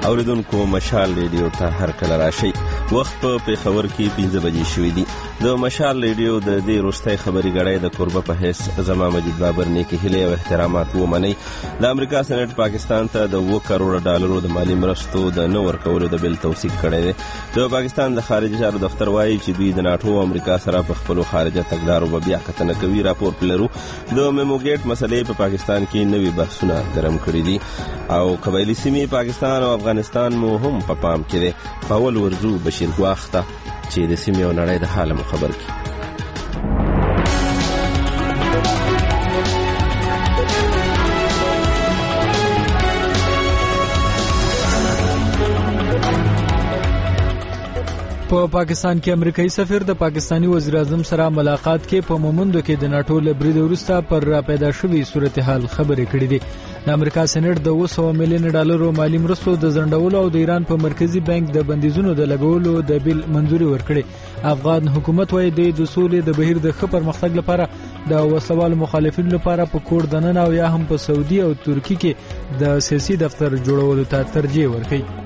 اوریدونکو مشال ریډیو ته هر کله راشي. وخت په پېښور کې 5 بجې شوې دي. د مشال ریډیو د دې وروستۍ خبري غړی د کوربه په حیث زما مجید بابر نیکی هیلې او احترامات ومني. د امریکا سېنات پاکستان ته د 2 کروڑ ډالرو د مالی مرستو د نه ورکولو د بل توثیق کړی دی. د پاکستان د خارجه چارو دفتر وایي چې دوی د ناټو او امریکا سره په خپل خارجه تګلارو بیا کتنه کوي. راپور پلرو د میموګیټ مسلې په پاکستان کې نوي بحثونه ګرم کړي دي او قبایلی سیمې پاکستان او افغانستان مو هم په پام کې دي. په اول ورځو بشیر ګواخته چې د سیمې او نړۍ د حال خبر کړي. په پاکستان کې امریکایي سفیر د پاکستانی وزیر اعظم سره ملاقات کې په مومندو کې د ناټو له برید وروسته پر پیدا شوی صورتحال خبرې کړې دي. د امریکا سېنات د 200 میلیون ډالرو مالی مرستو د ځنډولو او د ایران په مرکزی بانک د بندیزونو د لګولو د بیل منځوري ورکړي. افغان حکومت وايي د سولې د بهیر د ښه پرمختګ لپاره د وسوال مخالفینو لپاره په کوډ دننه او یا هم په سعودي او ترکی کې د سیاسي دفتر جوړولو ته ترجیح ورکړي.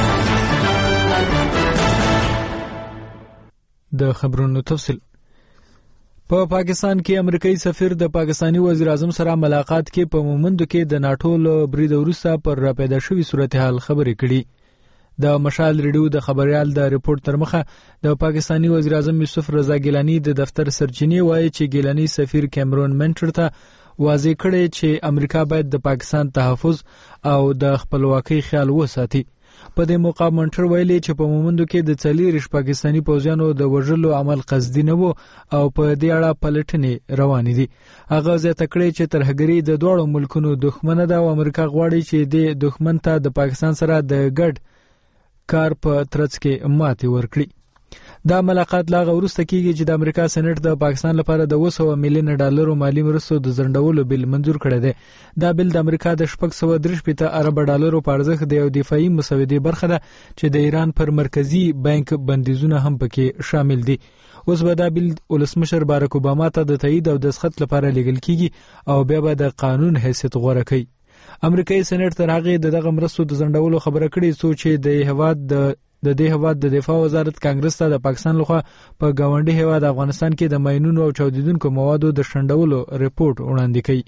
د خبرونو تفصیل. په پاکستان کې امریکایي سفیر د پاکستانی وزیر اعظم سره ملاقات کې په مومندو کې د ناټو له برید وروسته پر پیدا شوی صورتحال خبرې کړي. د مشال ریډیو د خبريال د ریپورت تر مخه د پاکستانی وزیر اعظم یوسف رضا ګیلانی د دفتر سرچینې وایي چې ګیلانی سفیر کیمرون منټر ته واضح کړي چې امریکا باید د پاکستان تحفظ او د خپلواکۍ خیال وساتي. په دې موقع منټر ویلي چې په مومندو کې د 40 پاکستانی پوځیانو د وژلو عمل قصدي نه وو او په دې اړه پلټنې روانې دي. هغه زیاته کړې چې ترهګري د دوه ملکونو دښمنه ده او امریکا غواړي چې د دښمن ته د پاکستان سره د ګډ کار په ترڅ کې ماتې ورکړي. دا ملاقات لاغه وروسته کیږي چې د امریکا سېنات د پاکستان لپاره د 200 میلیون ډالرو مالی مرستو د ځنډولو بل منظور کړی دی. دا بل د امریکا د 630 ارب ډالرو په ارزښت د یو دفاعي مسودې برخه ده چې د ایران پر مرکزی بانک بندیزونه هم پکې شامل دي. اوس به دا بل ولسمشر بارک اوباما ته د تایید او دستخط لپاره لیږل کیږي او بیا به د قانون حیثیت غوړه کوي. امریکایي سېنات تر هغه دغه مرستو د ځنډولو خبره کړې څو چې د دې هواد د دفاع وزارت کانګرس ته د پاکستان لخوا په گاونډي هواد افغانستان کې د ماینونو او چاودیدونکو موادو د شندولو ریپورت وړاندې کړي.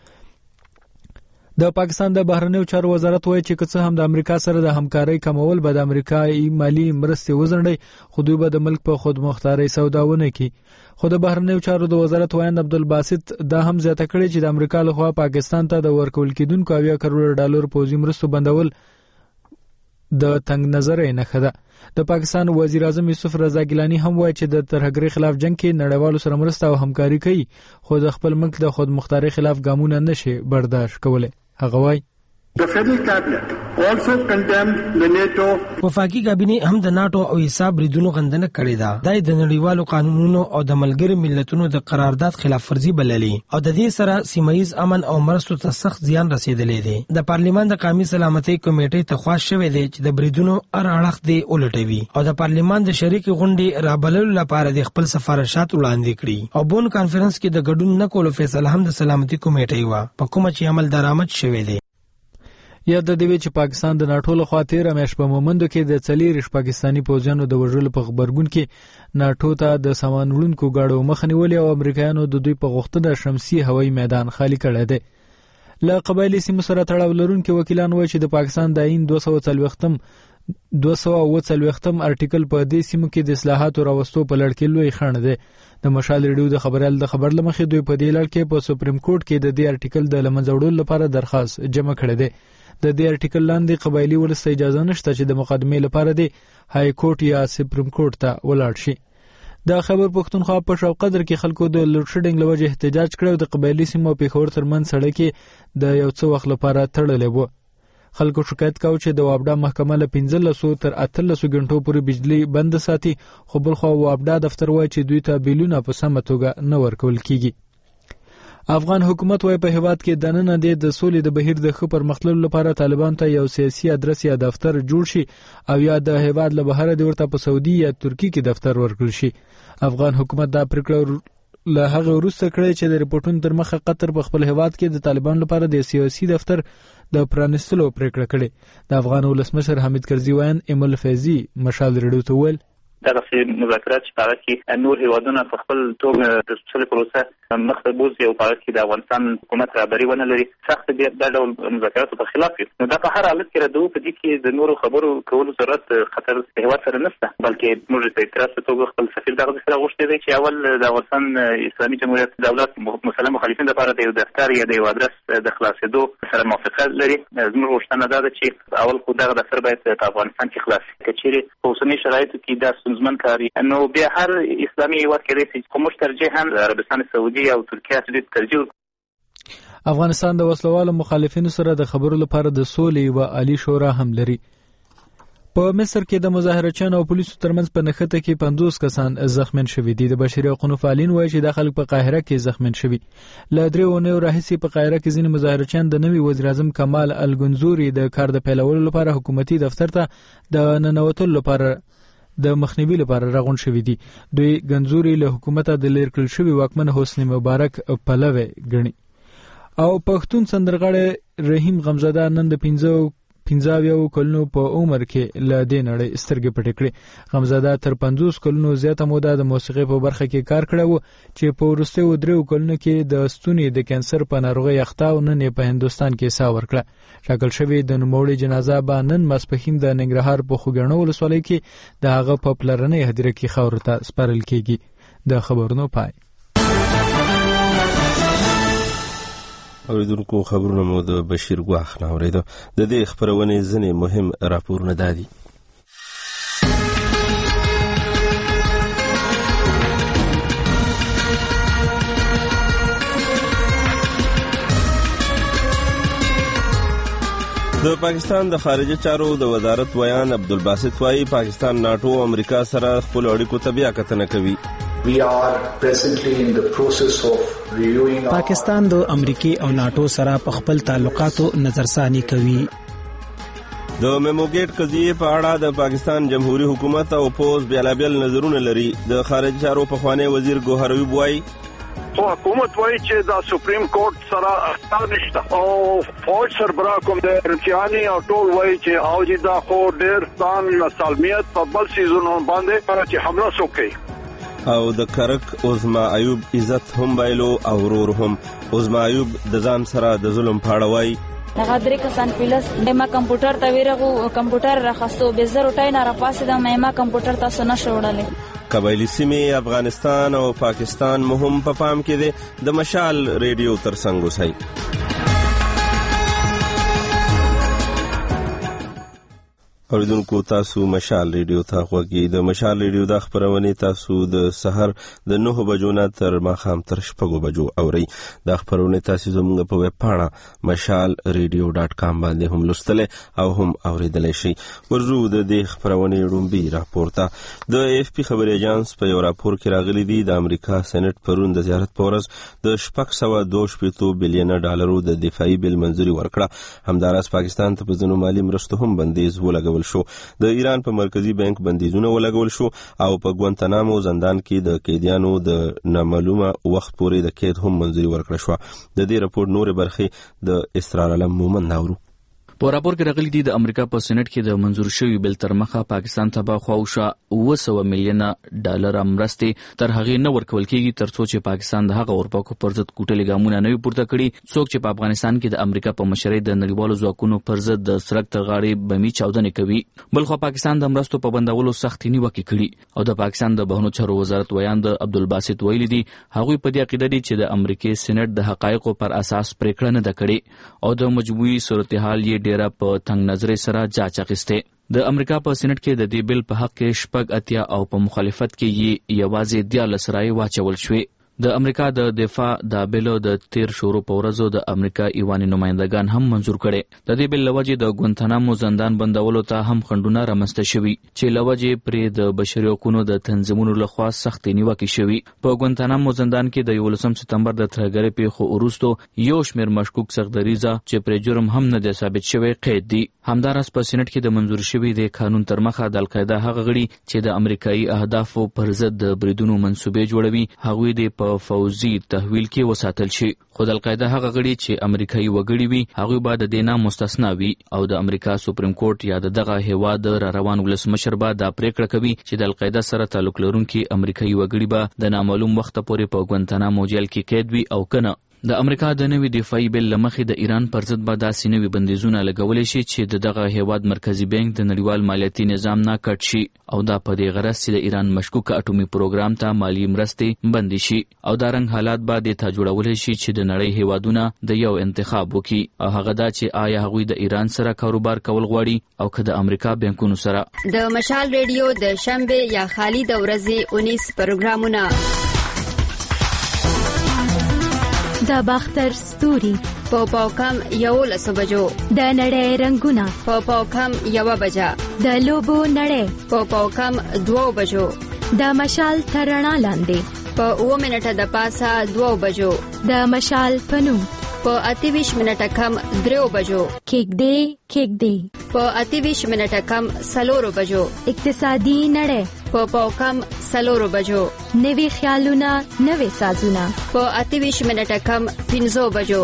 د پاکستان د بهرنیو چارو وزارت وایي چې که څه هم د امریکا سره د همکارۍ کمول به د امریکایي مالی مرستې وزنډي خو دوی به د ملک په خود مختارۍ سودا ونه کړي. خو د بهرنیو چارو د وزارت وایند عبدالباسط دا هم زیاته کړې چې د امریکا لخوا پاکستان ته د ورکول کېدونکو 9 کروڑ ډالر پوځي مرستو بندول د تنگ نظرۍ نښه ده. د پاکستان وزیر اعظم یوسف رضا ګیلانی هم وایي چې د ترهګرۍ خلاف جنگ کې نړیوالو سره مرسته او همکاري کوي خو د خپل ملک د خود مختارۍ خلاف ګامونه نشي برداشت کولای. هغه وایي The federal cabinet also condemned the NATO. وفاقي کابینه هم د ناتو او حساب بریدونو غندنه کړې ده. دا د نړیوالو قانونونو او د ملګرو ملتونو د قرارداد خلاف ورزي بللي او د دې سره سیمایي امن او مرستو ته سخت زیان رسیدلې دي. د پارلیمان د قومي سلامتۍ کمیټې ته خواست شوې ده چې د بریدونو ار اړخ دی ولټوي او د پارلیمان د شریک غونډې رابللو لپاره د خپل سفارشات وړاندې کړي او بون کانفرنس کې د ګډون نکولو فیصله هم د سلامتۍ کمیټې و په کومه چې عمل درآمد شوې ده. یا د دې چې پاکستان د ناټو له خوا 13 میاشتې په مومندو کې د 40 پاکستانی پوځیانو د وژلو په خبرګون کې ناټو ته د سامان وړونکو گاډو مخ نیولې او امریکایانو د دوی په غوښتنه شمسي هوایي میدان خالی کړی دی. له قبایلی سیمو سره تړاو لرونکي وکیلان وایي چې د پاکستان د آئین 240 ارټیکل په دې سیمو کې د اصلاحاتو راوستو په لړ کې لوی خنډ دی. د مشال ریډیو د خبريال د خبر لمخې دوی په دې لړ کې په سپریم کورټ کې د دې ارټیکل د لمنځه وړلو لپاره درخواست جمع کړی دی. د دې ارټیکل لاندې قبایلی ولس ته اجازه نشته چې د مقدمې لپاره د های کورټ یا سپریم کورټ ته ولاړ شي. د خبر پښتونخوا په شاوقدر کې خلکو د لوډ شیډینګ لوجه احتجاج کړو. د قبایلی سیمو په خور ترمن سړک کې د یو څو وخت لپاره تړلې وو. خلکو شکایت کاوه چې د وابډا محکمه له 1500 تر 1800 غنټو پورې بجلی بند ساتي خو بل خو وابډا دفتر وایي چې دوی ته بیلونه په سمه توګه نه ورکول کیږي. افغان حکومت وايي په هیواد کې د نن د سولې د بهیر د ښه پرمختللو لپاره طالبان ته یو سیاسي ادرس یا دفتر جوړ شي او یا د هیواد له بهر د ورته په سعودي یا ترکی کې دفتر ورکړل شي. افغان حکومت دا پریکړه له هغه وروسته کړی چې د ریپورتونو تر مخه قطر په خپل هیواد کې د طالبان لپاره د سیاسي دفتر د پرانستلو پریکړه کړې. د افغان ولسمشر حمید کرزي وایي ایمل فیضي مشال ریډیو ته ویل دغه مذاکرات چې په هغه کې نور هیوادونه په خپل توګه د سولې پروسه مخته بوځي او په هغه کې د افغانستان حکومت رهبري ونه لري سخت د ډول مذاکراتو په خلاف وي. نو دا په هر حالت کې ردو په دې کې د نورو خبرو کولو ضرورت خطر هیواد سره نشته، بلکې موږ د اعتراض په توګه خپل سفیر دغه سره غوښتي دی چې اول د افغانستان اسلامي جمهوریت دولت مسلمان مخالفین لپاره د یو دفتر یا د یو ادرس د خلاصېدو سره موافقه لري. زموږ غوښتنه دا ده چې اول خو دغه دفتر باید په افغانستان کې خلاص شي. که چیرې په اوسني شرایطو کې دا ستونزمن کاري نو بیا هر اسلامي هیواد کې د کومش ترجیح هم عربستان سعودي او ترکیه ته ترجیح. افغانستان د وسلوالو مخالفینو سره د خبرو لپاره د سولې او عالی شورا هم لري. په مصر کې د مظاهرچیانو او پولیسو ترمنځ په نښته کې 50 کسان زخمین شوي دي. د بشري حقوقو فعالین وایي چې د خلک په قاهره کې زخمین شوي. له 3 اونیو راهیسې په قاهره کې ځینې مظاهرچیان د نوي وزیر اعظم کمال الګنزوري د کار د پیلولو لپاره حکومتي دفتر ته د ننوتلو لپاره د مخنیوي لپاره راغون شوي دي. دوی ګنزوري له حکومته د لیر کړل شوي واکمن حسنی مبارک پلوی ګڼي. او پښتون سندرغاړی رحیم غمزاده نن د 15 کلونو په عمر کې له دې نړۍ سترګې پټې کړې. غمزاده تر 50 کلونو زیاته موده د موسیقۍ په برخه کې کار کړی و چې په وروستیو 3 کلونو کې د ستوني د کانسر په ناروغۍ اخته او نن په هندستان کې ساه ورکړه. ټاکل شوی د نوموړي جنازه به نن ماسپښین د ننګرهار په خوګڼو ولسوالۍ کې د هغه په پلرنۍ هدیره کې خاورو ته سپارل کېږي. د خبرونو پای. اوریدونکو خبرونه مو د بشیر ګواخ نه اوریدو. د دې خبرونې ځینې مهم راپورونه دادي. د پاکستان د خارجه چارو د وزارت ویان عبدالباسط وایي پاکستان ناټو او امریکا سره خپل اړیکو ته بیا کتنه کوي. پاکستان د امریکای او ناټو سره په خپل تعلقاتو نظرثانی کوي. د میموګیټ قضیې په اړه د پاکستان جمهوریت حکومت او پوز بیلابیل نظرونه لري. د خارجه چارو پخوانی وزیر ګوهر ایوب وایي حکومت وایي چې د سپریم کورټ سره اختیار نشته او فوج سربراہ کوم د امتحاني او ټول وایي چې او چې دا خو ډېر ځان سالمیت په بل سیزونو باندې چې حمله وکړي. او د کرک عظما ایوب عزت هم بایلو او ورور هم. عظما ایوب د ځان سره د ظلم پاړوي. هغه درې کسان پلس ما کمپیوټر ته ویرغو کمپیوټر راخستو به زر ټای نه راپاسې د ما کمپیوټر تاسو نه شوړلې. قبایلی سیمې افغانستان او پاکستان مهم په پام کې دي. د مشال ریډیو ترڅنګ اوسئ. اوریدونکو تاسو مشال ریډیو ته غوږی. د مشال ریډیو د خبرونه تاسو د سحر د 9 بجو نه تر ماښام تر 6 بجو اورئ. د خبرونه تاسو زموږ په ویب پاڼه mashalradio.com باندې هم لوستل او هم اوریدل شئ. ورزو د دې خبرونه رومبي راپورته د اف پی خبري اژانس په یو راپور کې راغلي دي د امریکا سېنات پرون د زیارت پورز د 622 بلین ډالرو د دفاعي بل منځوري ورکړه. همدارس پاکستان ته په ځینو مالی مرستو هم بندیز ولګول شو. د ایران په مرکزی بانک بندیزونه ولګول شو او په ګوانتانامو زندان کې د قیدیانو د نامعلومه وخت پورې د قید هم منځوري ورکړه شو. د دې راپور نور برخې د اسرار علم مومن ناورو. په راپور کې راغلي دي د امریکا په سېنات کې د منظور شوی بل تر مخه پاکستان ته به خواوشه 200 میلیون ډالر مرستې تر هغه نه ورکول کېږي ترڅو چې پاکستان د هغه اورپاکو پر ضد کوټلې ګامونه نه پورته کړي څوک چې په افغانستان کې د امریکا په مشرۍ د نړیوالو ځواکونو پر ضد د سرک تر غاړې بمي چاودنې کوي. بلخو پاکستان د مرستو په بندولو سخت نیوکه کړي او د پاکستان د بهرنیو چارو وزارت ویان د عبدالباسط ویلي دي هغوی په دې عقیده دي چې د امریکای سېنات د حقایقو پر اساس پریکړه نه کړي او د مجموعي صورتحال یې ډیره په تنگ نظرې سره جاچ اخیسته. د امریکا په سېنات کې د دې بل په حق کې شپږ اتیا او په مخالفت کې یې یوازې 14 رای واچول شوې. د امریکا د دفاع د بل د 13 شورو په ورځو د امریکا ایواني نمائندگان هم منزور کړي. د دې بل لوجې د ګوانتانامو زندان بندولو ته هم خندونه رامسته شوي چې لوجې پرې د بشري حقوقو د تنظیمونو لخوا سخت نیوکه شوي. په ګوانتانامو زندان کې د 11 سپتمبر د ترهګرۍ پیښو وروسته یو شمېر مشکوک سخدریزه چې پر جرم هم نه د ثابت شوی قید دي. همدارس په سېنات کې د منزور شوی د قانون تر مخه د القاعده هغه غړي چې د امریکایي اهدافو پر ضد د بریدونو منسوبې جوړوي هغوی د په فوزي تحویل کې وساتل شي. خو د القاعده هغه غړي چې امریکایي وګړي وي هغوی به د دې نه مستثنا وي او د امریکا سپریم کورټ یا دغه هیواد را روان ولسمشر به دا پریکړه کوي چې د القاعده سره تعلق لرونکي امریکایي وګړي به د نامعلوم وخت پورې په ګوانتانامو جیل کې قید وي او کنه. د امریکا د نوي دفاعي بیل لمخې د ایران پر ضد به داسې نوي بندیزونه لګولی شي چې دغه هیواد مرکزی بانک د نړیوال مالیاتي نظام نه کټ شي او دا په دې غرض چې د ایران مشکوک اټومي پروګرام ته مالی مرستې بندي شي او دا رنګ حالات به د ته جوړولی شي چې د نړۍ هیوادونه د یو انتخاب وکړي او هغه دا چې آیا هغوی د ایران سره کاروبار کول غواړي او که د امریکا بانکونو سره. د مشال ریډیو د شنبه یا خالی د ورځې 19 پروګرامونه د باختر ستوري په کم 11 بجو، د نړۍ رنگونه په کم 1 بجه، د لوبو نړۍ په کم 2 بجو، د مشال ترڼا لاندې په 9 منټه د پاسه 2 بجو، د مشال پنو په 28 منټه کم 3 بجو، کېږدې په 28 منټه کم 4 بجو، اقتصادي نړۍ په کم 4 بجو، نوي خیالونه نوي سازونه په 28 منټه کم 15 بجو.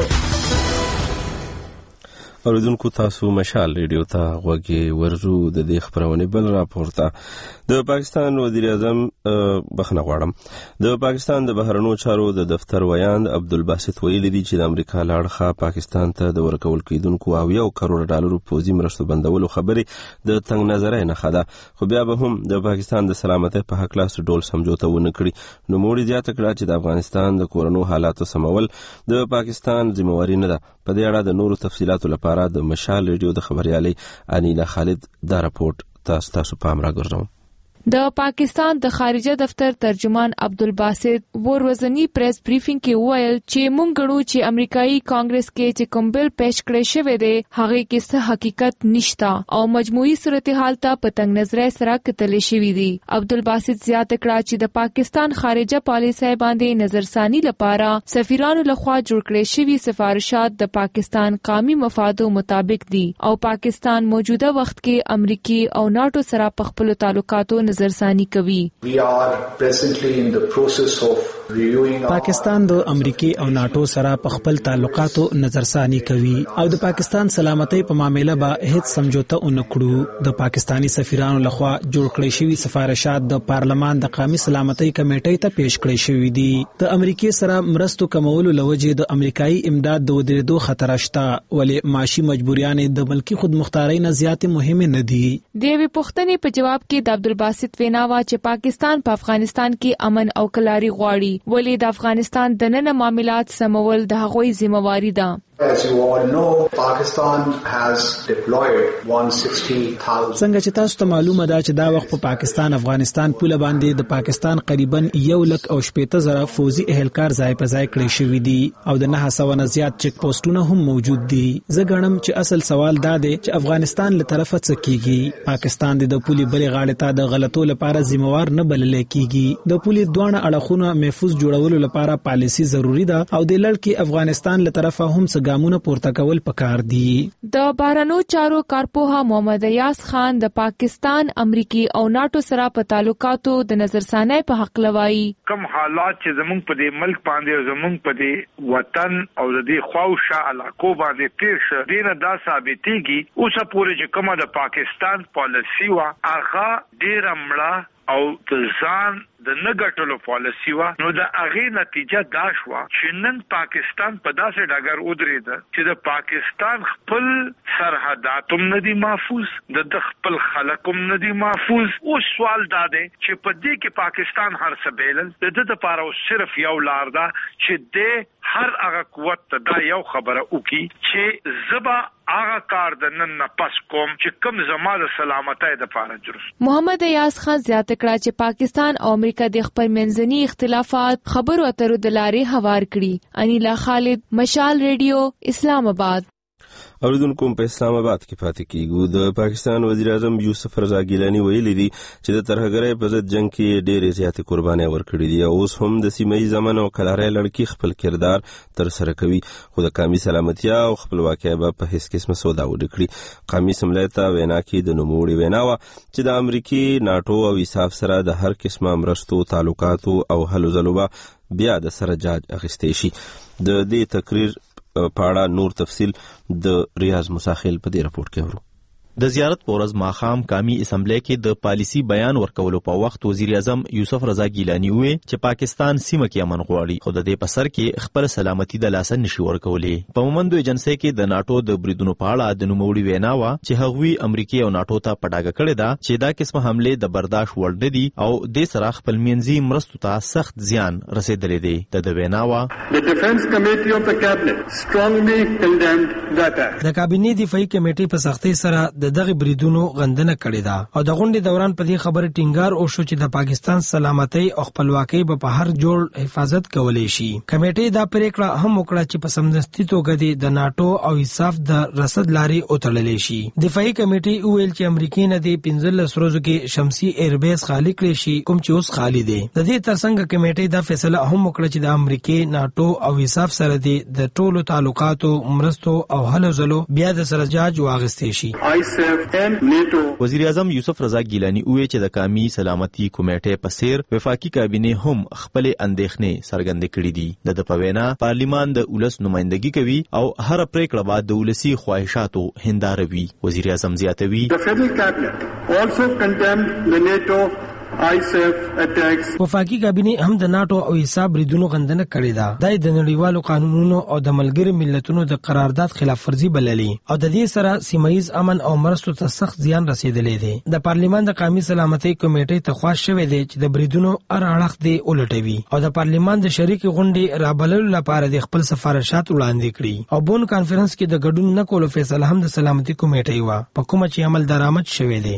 اوریدونکو تاسو مشال ریډیو ته غوږی ورزو. د دې خبرونه بل راپورته د پاکستان وزیر اعظم بخښنه غواړم د پاکستان د بهرنیو چارو د دفتر ویاند عبدالباسط ویلي دی چې د امریکا لاړخه پاکستان ته د ورکول کېدونکو $1 کروڑ پوځي مرستو بندولو خبرې د تنګ نظرۍ نښه ده، خو بیا به هم د پاکستان د سلامتۍ په هکله څه ډول سمجوته ونه کړي. نوموړي زیاته کړه چې د افغانستان د کورنیو حالاتو سمول د پاکستان ذمہواري نه ده. په دې اړه د نورو تفصیلاتو لپاره د مشال ریډیو د خبريالي انیلا خالد دا راپورټ تاسو پام راګرځوم. د پاکستان د خارجه دفتر ترجمان عبدالباسط ورځنی پریس بریفینګ کې وویل چې مونږ غواړو چې امریکایي کانګرس کې چې کوم بل پیش کړی شوی دی هغه کې څه حقیقت نشته او مجموعي صورتحال ته په تنګ نظر سره کتلې شوی دی. عبدالباسط زیاته کړه چې د پاکستان خارجه پالیسي باندې نظرثانی لپاره سفیرانو لخوا جوړ کړی شوی سفارشات د پاکستان قومي مفادو مطابق دي او پاکستان موجوده وخت کې امریکای او ناټو سره په خپل تعلقاتو نظرثانی کوي. پاکستان د امریکای او ناټو سره په خپل تعلقاتو نظرثانی کوي او د پاکستان سلامتۍ په معاملې به هیڅ سمجوته ونکړو. د پاکستانی سفیرانو لخوا جوړ کړی شوی سفارشات د پارلمان د قومي سلامتۍ کمیټې ته پیش کړی شوی دي. د امریکای سره مرستو کمولو لوجه د امریکایي امداد د ودرېدو خطر شته، ولې معاشي مجبوریانې د ملکی خودمختارۍ نه زیاتې مهمه نه دي. د یوې پوښتنې په جواب کې د عبدالباسط ویناوا چې پاکستان په افغانستان کې امن او کلاري غواړي، ولې د افغانستان دننه معاملات سمول د هغوی ذمہواری ده. As you all know, Pakistan has deployed 160,000. څنګه چې تاسو ته معلومه ده چې دا وخت په پاکستان افغانستان پوله باندې د پاکستان قریبا 1,80,000 فوزي اهلکار ځای په ځای کړی شوی دي او د 900 نه زیات چک پوسټونه هم موجود دي. زه ګڼم چې اصل سوال دا دی چې افغانستان له طرفه څه کیږي. پاکستان د پولې بلې غاړې ته د غلطو لپاره ذمہوار نه بلل کیږي. د پولې دوه اړخونو محفوظ جوړولو لپاره پالیسی ضروری ده او د لړ کې افغانستان له طرفه هم ګامونه پورته کول پکار دي. د بهرنیو چارو کارپوها محمد ایاز خان د پاکستان، امریکای او ناټو سره په تعلقاتو د نظرثانی په حق لوي. کوم حالات چې زمونږ په دې ملک باندې زمونږ په دې وطن او د دې خواوشا علاقو باندې تیر شه دینه دا ثابتېږي اوسه پورې چې کومه د پاکستان پالیسی وا هغه ډېر مړه او ځان د نګټلو پالیسی وا، نو د هغه نتیجه دا شو چې نن پاکستان په داسې ډګر ودرېد چې د پاکستان خپل سرحدات هم ندي محفوظ، د خپل خلک هم ندي محفوظ. او سوال دا دی چې په دې کې پاکستان هر څه بیلل د دې لپاره صرف یو لار ده چې د هر هغه قوت ته دا یو خبره وکي چې زبا هغه کار د نن نه پس کوم چې کوم زما د سلامتۍ لپاره جوړ. محمد ایاز خان زیاته کړه چې پاکستان او امریکا د خپل منځني اختلافات خبرو اترو د لارې هوار کړي. انیلا خالد، مشال ریډیو، اسلام آباد. اوریدونکو په اسلام آباد کې پاتې کیږو. د پاکستان وزیر اعظم یوسف رضا ګیلانی ویلي دي چې د ترهګرۍ په ضد جنگ کې ډېرې زیاتې قربانۍ ورکړې دي او اوس هم د سیمه ییز امن او کلارۍ لړ خپل کردار تر سره کوي، خو د قومي سلامتیا او خپلواکۍ به په هیڅ قسمه سودا ونه کړي. قومي سملې ته وینا کې د نوموړي ویناوه چې د امریکای، ناټو او ایساف سره د هر قسمه مرستو، تعلقاتو او هلو ځلو بیا د سره جاج اخیستې شي. د دې تقریر په اړه نور تفصیل د ریاض مساخیل په دې راپورټ کې ورو. د زیارت په ورځ ماښام قومي اسمبلی کې د پالیسي بیان ورکولو په وخت وزیر اعظم یوسف رضا ګیلانی وویل چې پاکستان سیمه کې امن غواړي، خو د دې په سر کې خپل سلامتي د لاسه نشي ورکولی. په مومندو ایجنسۍ کې د ناټو د بریدونو په اړه د نوموړي وینا وه چې هغوی امریکا او ناټو ته په ډاګه کړې ده چې دا قسمه حملې د برداشت وړ نه دي او دې سره خپل منځي مرستو ته سخت زیان رسېدلی دی. د وینا وه د کابینې دفاعي کمیټې په سختۍ سره د دغه بریدونو غندنه کړې ده او د غونډې دوران په دې خبره ټینګار وشو چې د پاکستان سلامتۍ او خپلواکۍ په هر جوړ حفاظت کولی شي. کمیټې دا پریکړه هم وکړه چې په سمدستي توګه د ناټو او ایساف د رسد لارې وتړلې شي. دفاعي کمیټې وویل چې امریکا نه د 15 ورځو کې شمسي ایربیس خالی کړی شي کوم چې اوس خالی دی. د دې ترڅنګ کمیټې دا فیصله هم وکړه چې د امریکا، ناټو او ایساف سره د ټولو تعلقاتو، مرستو او هلو ځلو بیا د سره جاج واغستې شي. وزیر اعظم یوسف رضا ګیلانی وویل چې د قومي سلامتي کمیټې په څیر وفاقي کابینې هم خپل اندېښنې څرګندې کړې دي. د په وینا پارلیمان د ولس نمائندګي کوي او هر پریکړه باید د ولسي خواهشاتو هنداره وي. وزیر اعظم زیاتوي وفاقي کابینې هم د ناټو او ایساف بریدونو غندنه کړې ده. دا د نړیوالو قانونونو او د ملګرو ملتونو د قرارداد خلاف ورزي بللي او د دې سره سیمایي امن او مرستو ته سخت زیان رسیدلی دی. د پارلیمان د قومي سلامتۍ کمیټې ته خواست شوی دی چې د بریدونو هر اړخ دی ولټوي او د پارلیمان د شریک غونډې رابللو لپاره د خپل سفارشات وړاندې کړي. او بون کانفرنس کې د ګډون نه کولو فیصله هم د سلامتۍ کمیټې و په کومه چې عمل درآمد شوی دی.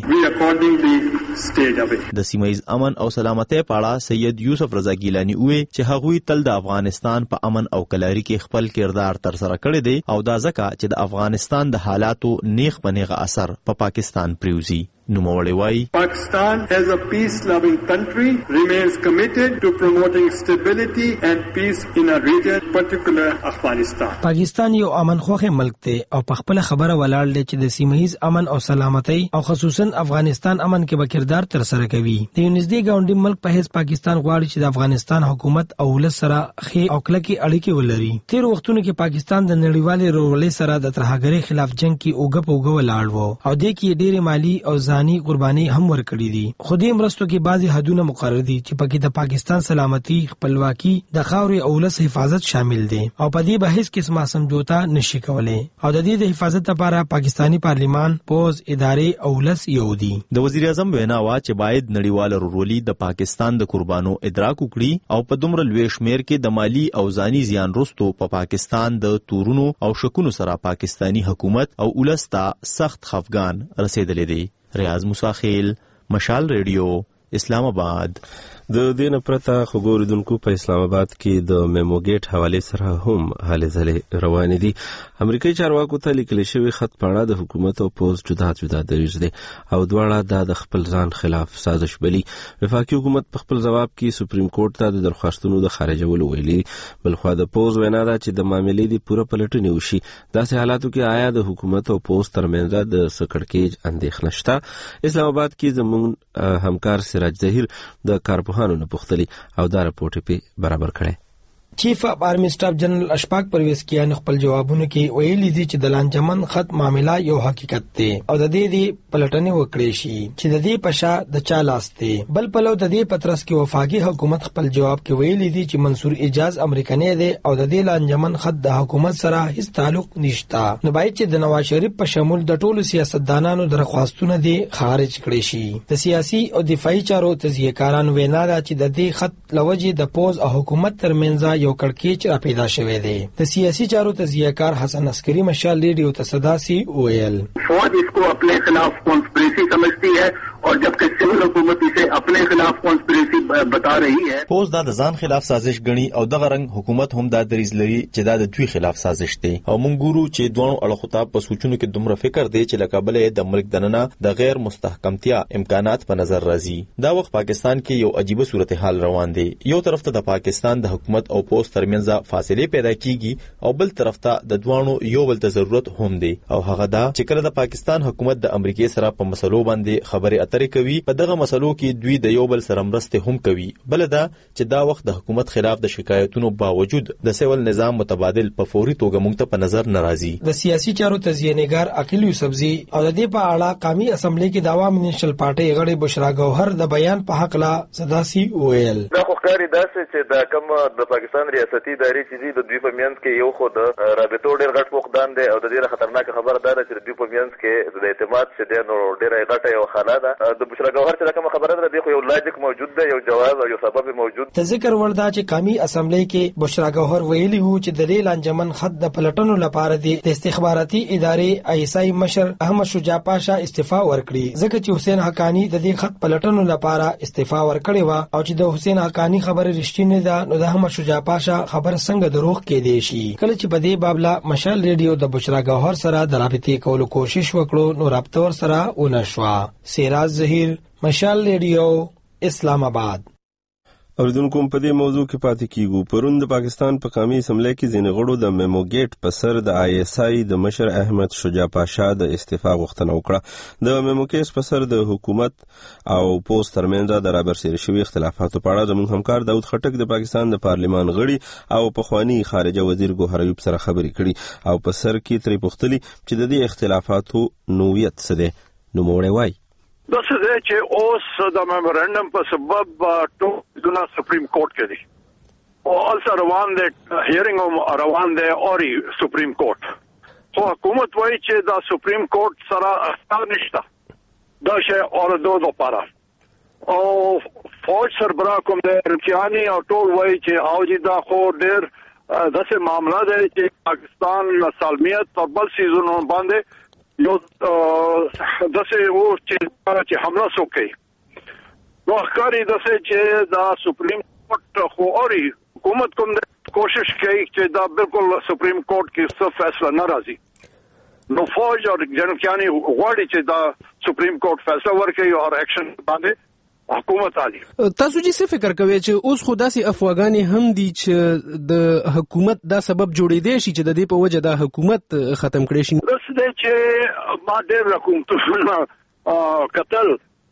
د سیمایي امن او سلامتۍ په اړه سید یوسف رضا ګیلانی وویل چې هغوی تل د افغانستان په امن او کلاري کې خپل کردار تر سره کړی دی او دا ځکه چې د افغانستان د حالاتو نیغ په نیغه اثر په پاکستان پریوزي. نوموړی وایي Pakistan as a peace-loving country remains committed to promoting stability and peace in a region, particular Afghanistan. پاکستان یو امن خوخه ملک دی او په خپل خبره ولاړ دی چې د سیمه‌ایز امن او سلامتۍ او خصوصا افغانستان امن کې به کردار تر سره کوي. د نږدې ګاونډي ملک په هیڅ پاکستان غواړي چې د افغانستان حکومت او ولس سره ښې او کلکې اړیکې ولري. تیر وختونو کې پاکستان د نړیوالې ورورولۍ سره د ترهګرۍ خلاف جنگ کې اوګه په اوګه ولاړ و او د کې ډېرې مالی او ځاني قرباني هم ورکړي دي. خو دې مرستو کې بعضي حدونه مقرر دي چې پکې د پاکستان سلامتي، خپلواکي، د خاورې او ولس حفاظت شامل دي او په دې به هیڅ قسمه سمجوتا نشي کولای او د دې د حفاظت لپاره پاکستانی پارلیمان، پوز، ادارې او ولس یو دي. د وزیر اعظم وینا وا چې باید نړیوال ورورولي د پاکستان د قربانو ادراک وکړي او په دومره لوی شمیر کې د مالی او ځاني زیان رستو په پاکستان د تورونو او شکونو سره پاکستانی حکومت او ولس ته سخت خفګان رسیدلی دی. ریاض مساخیل، مشال ریډیو، اسلام آباد. د دینه پرته خبردونکو په اسلام آباد کې د میمو گیټ حواله سره هم حالې ځلې روان دي. امریکایي چارواکو ته لیکل شوی خط په اړه د حکومت او پوز جدا دریځ دي او دواړه د خپل ځان خلاف سازش بلی. وفاقي حکومت په خپل جواب کې سپریم کورټ ته د درخواستونو د خارجولو ویلي، بلخو د پوز وینا ده چې د معاملې د پوره پلټنې وشي. داسې حالاتو کې آیا د حکومت او پوز ترمنځ د سکړکېج اندېښنه شته؟ اسلام آباد کې زموږ همکار سراج ظهیر د کارپوهانو نه پوښتلي او دا راپورټ په برابر کړی. چیف اف آرمی سټاف جنرال اشفاق پرویز کیان خپل جوابونو کې ویلي دي چې د لانجمن خط معاملہ یو حقیقت دی او د دې پلټنې وکړي شي چې د دې پشا د چا لاس دی. بل پلو د دې پترس کې وفاقي حکومت خپل جواب کې ویلي دي چې منصور اجاز امریکایي دی او د دې لانجمن خط د حکومت سره هیڅ تعلق نشته. نو باید چې د نواز شریف په شمول د ټولو سیاستدانانو درخواستونه دي خارج کړي شي. د سیاسي او دفاعي چارو تجزیه کاران وینا ده چې د دې خط لوجه د پوز او حکومت ترمنځ یو کڑکیچ را پیدا شوه دی. د سیاسی چارو تجزیه کار حسن عسکری مشال ریډیو ته صدا سی ویل فوج اس کو اپنے خلاف کانسپریسی سمجھتی ہے اور جبکہ سول حکومت اسے اپنے خلاف کانسپریسی بتا رہی ہے. پوز دا د ځان خلاف سازش غني او دغه رنګ حکومت هم دا دریځ لري چې دا د دوی خلاف سازش دی او مونږ ګورو چې دوه اړخو ته په سوچونو کې دومره فکر دی چې لکه بل د ملک دننه د غیر مستحکمتیا امکانات په نظر راځي. دا وخت پاکستان کې یو عجیب صورتحال روان دی. یو طرف ته د پاکستان د حکومت او پوز ترمنځ فاصله پیدا کیږي او بل طرف ته د دوانو یو بل ته ضرورت هم دی او هغه دا چې کله د پاکستان حکومت د امریکای سره په مسلو باندې خبرې خبراتري کوي په دغه مسلو کې دوی د یو بل سره مرسته هم کوي. بل دا چې دا وخت د حکومت خلاف د شکایتونو باوجود د سیول نظام متبادل په فوري توګه مونږ ته په نظر ناراضي. د سیاسي چارو تزیینګار عقیل یوسفزي او د دې په اړه قومي اسمبلی کې د عوام نېشنل پارټي غړي بشرا ګوهر د بیان په حق لا صداسي ویل. دا خو ښکاري داسې چې دا کوم د پاکستان ریاستي ادارې چې دي د دوی په منځ کې یو خو د رابطو ډېر غټ فقدان دی او د ډېره خطرناکه خبره دا ده چې د دوی په منځ کې د اعتماد چې دی نو ډېره غټه یو خلا ده. د بشرا ګوهر چې دا کومه خبره ده دی خو یو لاجیک موجود دی، یو جواز او یو سبب موجود. ته ذکر وردا چې قومي اسمبلی کې بشرا ګوهر ویلي وو چې د دې لانجمن خط د پلټنو لپاره د استخباراتي ادارې ایسای مشر احمد شجاع پاشا استعفا ورکړي، ځکه چې حسین حقانی د دې خط پلټنو لپاره استعفا ورکړي و او چې د حسین حقانی خبره رښتینی ده نو د احمد شجاع پاشا خبر څنګه دروغ کې دی شي. کله چې په دې بابله مشال ریډیو د بشرا ګوهر سره د رابطې کولو کوشش وکړو نو رابطه ور سره ونه شوه. سیراج ظهیر، مشال ریډیو، اسلام آباد. اوریدونکو په دې موضوع کې پاتې کیږو. پرون د پاکستان په قومي اسمبلی کې ځینې غړو د میمو ګیټ په سر د آی اس آی د مشر احمد شجاع پاشا د استعفا غوښتنه وکړه. د میمو کیس په سر د حکومت او پوسټ ترمنځ د رابرسېره شوي اختلافاتو په اړه زموږ همکار داود خټک د پاکستان د پارلیمان غړي او پخوانی خارجه وزیر ګوهر ایوب سره خبرې کړي او په سر کې ترې پوښتلي چې د دې اختلافاتو نوعیت څه دی. نوموړی وایي داسې دی چې اوس د میمورنډم په سبب ټول سپریم کورټ کې دي او هلته روان دی، هیرینګ هم روان دی اوري سپریم کورټ. خو حکومت وایي چې دا سپریم کورټ سره اختیار نشته دا شی اوردو لپاره او فوج سربراہ کوم دی امتحاني او ټول وایي چې او جی دا خو ډېر داسې معامله دی چې پاکستان سالمیت او بل سیزونو باندې یو داسې و چې حمله وکړي. نو ښکاري داسې چې دا سپریم کورټ خو اوري حکومت کوم کوشش کوي چې دا بالکل سپریم کورټ کې څه فیصله نه راځي. نو فوج او جنرال کیانی غواړي چې دا سپریم کورټ فیصله ورکړي او اکشن باندې حکومت عالی. تاسو چې څه فکر کوئ چې اوس خو داسې افواګانې هم دي چې د حکومت دا سبب جوړېدی شي چې د دې په وجه دا حکومت ختم کړي شي؟ داسې دی چې ما ډېر حکومتونه قتل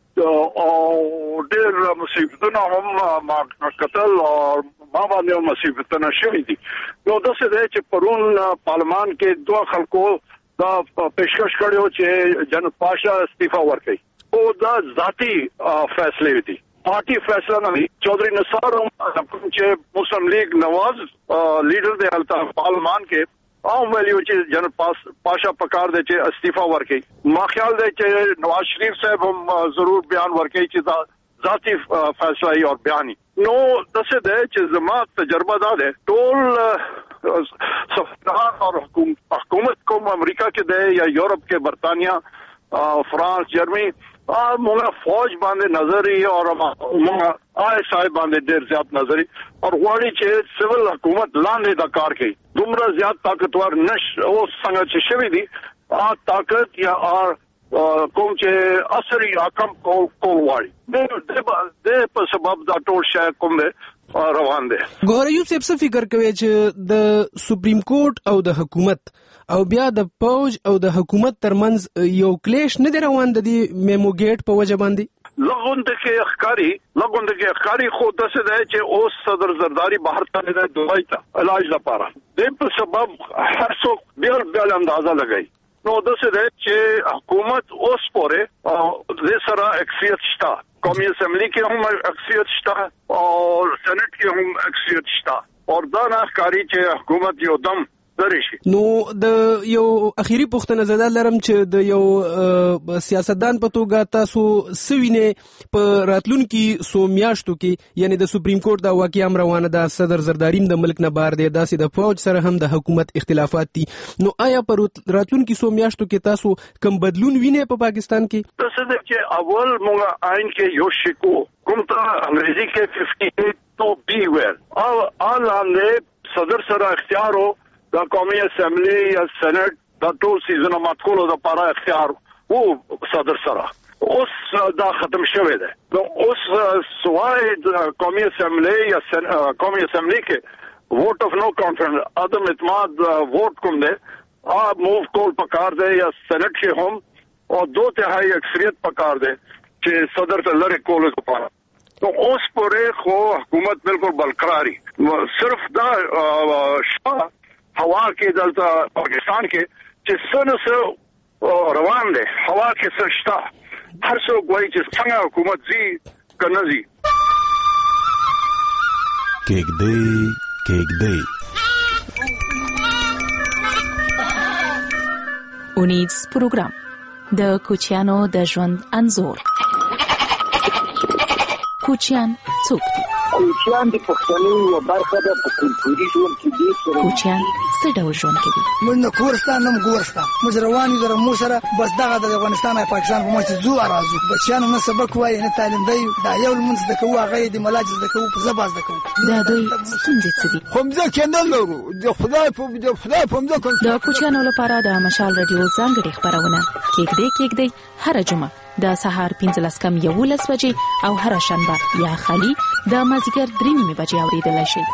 او ډېر مصیبتونه هم ما قتل او ما باندې مصیبتونه شوي دي. نو داسې دی چې پرون پارلمان کې دوه خلکو دا پیشکش کړی چې جنرال پاشا استعفا ورکړي او دا ذاتی فیصله دي، پارٹی فیصله نه دي. چودھری نثار هم چې مسلم لیگ نواز لیډر دی هلته پارلمان کې او ویلو چې جنرال پاشا پکار دی چې استعفا ورکړي. ما خیال دی چې نواز شریف صاحب هم ضرور بیان ورکړي چې دا ذاتی فیصله ای او بیانی. نو داسې دی چې زما تجربه دا ده ټول سفارت او حکومت کوم امریکا کې دی یا یورپ کې برطانیا فرانس جرمنی موږ فوج باندې نظری او موږ آی اس آی باندې ډېر زیات نظری او غواړي چې سیول حکومت لاندې دا کار کوي. دومره زیات طاقتور نش او څنګه چې شوی دي طاقت یا کوم چې اثر یا کم کول غواړي د په سبب دا ټول شی کوم دی روان دی. ګوهر ایوب صاحب څه فکر کوي چې د سپریم کورټ او د حکومت او بیا د فوج او د حکومت ترمنځ یو کلیش نه دی روان د دې میمو ګیټ په وجه باندې؟ لغونده کې ښکاری خو داسې دی چې اوس صدر زرداری بهر ته دی دوبۍ ته علاج لپاره د په سبب هر څوک بیل اندازه لګي. نو داسې دی چې حکومت اوس پورې د سره اکثریت شته، قومي اسمبلی کې هم اکثریت شته او سېنات کې هم اکثریت شته او دا نه ښکاري چې حکومت یو دم نو د یو اخیری پوښتنه زده لرم چې د یو سیاستدان په توګه تاسو سوینه په راتلونکي سو میاشتو کې یعنی د سپریم کورټ دا واقعي هم روانه ده، صدر زرداریم د ملک نه بار دی، داسې د فوج سره هم د حکومت اختلافات دي. نو آیا په راتلونکي سو میاشتو کې تاسو کوم بدلون وینئ په پاکستان کې؟ څه ده چې اول موږ آئین کې یو شکو کوم ته انګریزي کې 58 تو بی ویل او لاندې صدر سره اختیارو دا قومي اسمبلی یا سېنات دا ټول سیزونه ماتکولو د لپاره اختیار وو صدر سره اوس دا ختم شوی دی. نو اوس سوای د قومي اسمبلی یا قومي اسمبلی کې ووټ اف نو کانفیډنس عدم اعتماد ووټ کوم دی موو کول پکار دی یا سېنات کې هم او 2/3 اکثریت پکار دی چې صدر ته لری کول لپاره. نو اوس پورې خو حکومت بالکل برقراري صرف دا هوا کې دلته پاکستان کې چې سنسو روان دي هوا کې څه شته هر څوک وایي چې څنګه حکومت زی کنه زی کېږدی اونیز پروګرام د کوچیانو د ژوند انځور. کوچیان څوک دي؟ کوچیان د پښتنو یو برخه ده په کلتوري ژوند کې دي. کوچیان څه ډول ژوند کوي؟ موږ نه کورستان نه ګورستا موږ رواني در مو سره بس دغه د افغانستان او پاکستان په مچ زو راځو بچیانو نه سبق وایي نه تعلیم دی دا یو منځ د کوه هغه د ملاجز د کوه په زباز د کوه دا دوی ستونزې څه دي؟ همزه کېندل لرو د خدای په همزه د کوچیانو لپاره د مشال رادیو ځانګړي خبرونه کېږدی هر جمعه د سهار 15:11 بجې او هر شنبه یا خالي د مازیګر 3:30 بجې اوریدلای شئ.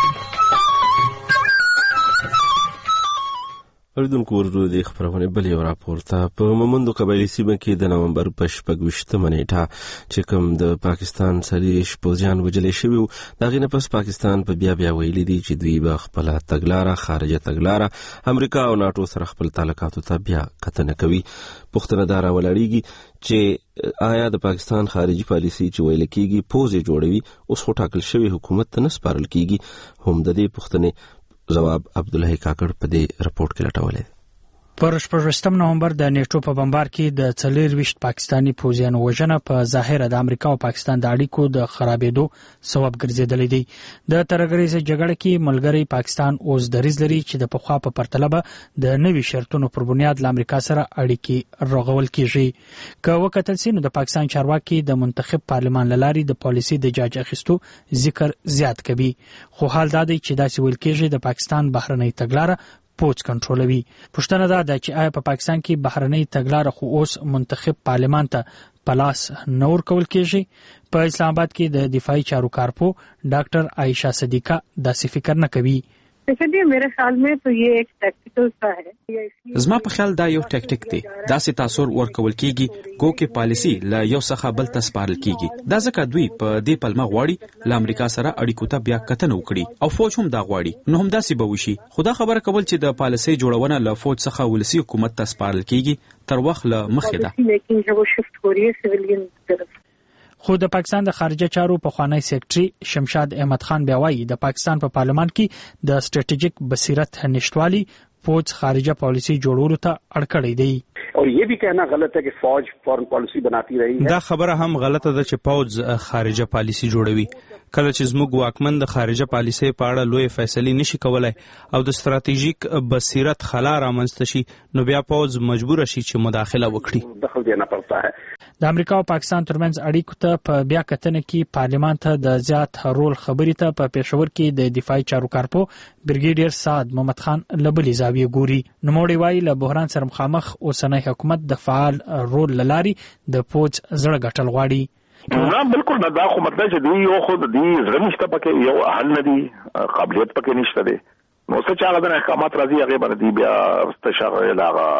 اردوونکو ورځو د خبرونه بل یو راپورته په مومندو قبایلی سیمه کې د نومبر په 26 نیټه چې کوم د پاکستان سریش پوځیان وجلې شوی دا غینه پس پاکستان په بیا ویلي دي چې دوی به خپل تګلارې خارجه تګلارې امریکا او ناتو سره خپل تعلقاتو ته بیا کتنه کوي. پښتنه دارا ولړیږي چې آیا د پاکستان خارجي پالیسي چې ویل کېږي پوځي جوړوي اوس هو ټاکل شوی حکومت ته نسپارل کېږي. هم د دې پښتنه جواب عبدالله کاکړ په دې رپورت کې لټولې. پر 28 نومبر د نیټو په بمبار کې د 24 پاکستانی پوځیانو وژنه په ظاهره د امریکا او پاکستان د اړیکو د خرابېدو سبب ګرځیدلې دی. د ترګریزه جګړه کې ملګری پاکستان اوس دریځ لري چې د پخوا په پرتله د نوي شرطونو پر بنیاد له امریکا سره اړیکې رغول کیږي. که وکتل سي نو د پاکستان چارواکي د منتخب پارلمان لاري د پالیسي د جاج اخیستو ذکر زیات کوي. خو حال دا دی چې داسې ویل کېږي د پاکستان بهرنۍ تګلارې پوځ کنټرولوي. پښتنه دا چې آیا په پاکستان کې بهرنۍ تګلارې خو اوس منتخب پارلمان ته پلاس نور کول کېږي؟ په اسلام آباد کې د دفاعي چارو کارپو ډاکټر عائشہ صدیقہ داسې فکر نه کوي. देखिए मेरे ख्याल में तो ये एक टैक्टिकल सा है. زما په خیال دا یو ټیکټیک دی. دا سي تاثیر ورکول کیږي ګوکې پالیسی لا یو څخه بل ته سپارل کیږي. دا ځکه دوی په دې پلمه غواړي له امریکا سره اړیکو ته بیا کتنه وکړي او فوج هم دا غواړي. نو هم داسې به وشي. خدا خبره کول چې د پالیسی جوړونه له فوج څخه ولسی حکومت ته سپارل کیږي تر وخت له مخې ده. لیکن جو شفت हो रही है सिविलियन طرف. خو د پاکستان د خارجه چارو پخوانی سیکرټري شمشاد احمد خان بیا وایي د پاکستان په پارلمان کې د سټریټیجیک بصیرت نشټوالي فوج خارجه پالیسی جوړولو ته اړ کړی دی. اور یہ بھی کہنا غلط ہے کہ فوج فورن پالیسی بناتی رہی ہے. دا خبره هم غلطه ده چې فوج خارجه پالیسی جوړوي. کله چې زموږ واکمن د خارجه پالیسی په اړه لوی فیصلې نشي کولای او د ستراتیژیک بصیرت خلا رامنځته شي نو بیا فوج مجبور شي چې مداخله وکړي. دخل دینا پڑتا ہے. د امریکا او پاکستان ترمنځ اړیکو ته په بیا کتنه کې پارلمان ته د زیات رول خبرې ته په پېښور کې د دفاعي چارو کارپو برګیډیر سعد محمد خان لبلي زاویه ګوري. نوموړی وایي له بحران سره مخامخ اوسنۍ حکومت د فعال رول لاري د فوج زړه ګټل غواړي. نه بالکل نه دا خو مطلب چې دی یو خو د دې زړه نشته پکې یو حل نه دی قابلیت پکې نشته دی. نو څه چاله د احکامات راځي هغه باندې بیا استشاره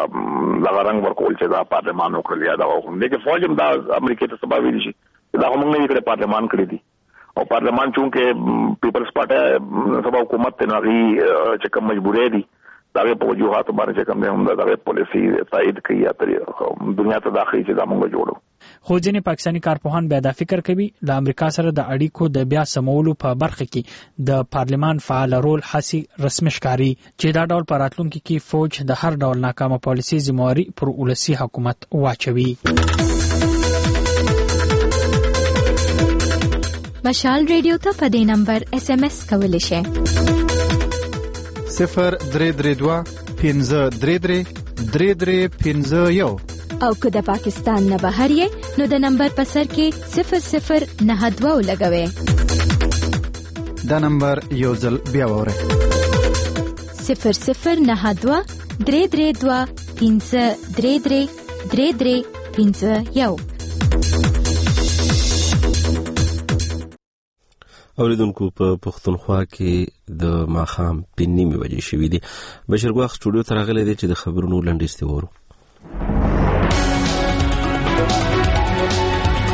لاغه رنگ ورکول چې دا پارلمان وکړل یا دا خو نه کې فوج هم دا امریکا ته سبا ویل شي دا موږ نه کړی پارلمان کړی دی او پارلمان چونکه پیپلز پارټي سبا حکومت ته نغي چې کوم مجبورې دي دا په وجوهات باندې چې کوم هم دا پالیسی تایید کوي یا دنیا ته داخلي چې دا موږ جوړو. خو ځینې پاکستانی کارپوهان بیا دا فکر کوي له امریکا سره د اړیکو د بیا سمولو په برخه کې د پارلمان فعال رول حسي رسمي ښکاري چې دا ډول په راتلونکي کې فوج د هر ډول ناکامه پالیسي ذمہواری پر ولسی حکومت واچوي. مشال ریډیو ته په دې نمبر SMS کولی شئ 0332 533 3351 او که د پاکستان نه بهر یې نو د نمبر په سر کې 0092 لګوي. دا نمبر یو ځل بیا وره 0092 332 533 3351. اوریدونکو په پښتونخوا کې د ماخام 5:30 بجې شوې دي. بشرګواخ سټوډیو ته راغلی دی چې د خبرونو لنډیز ته ورو.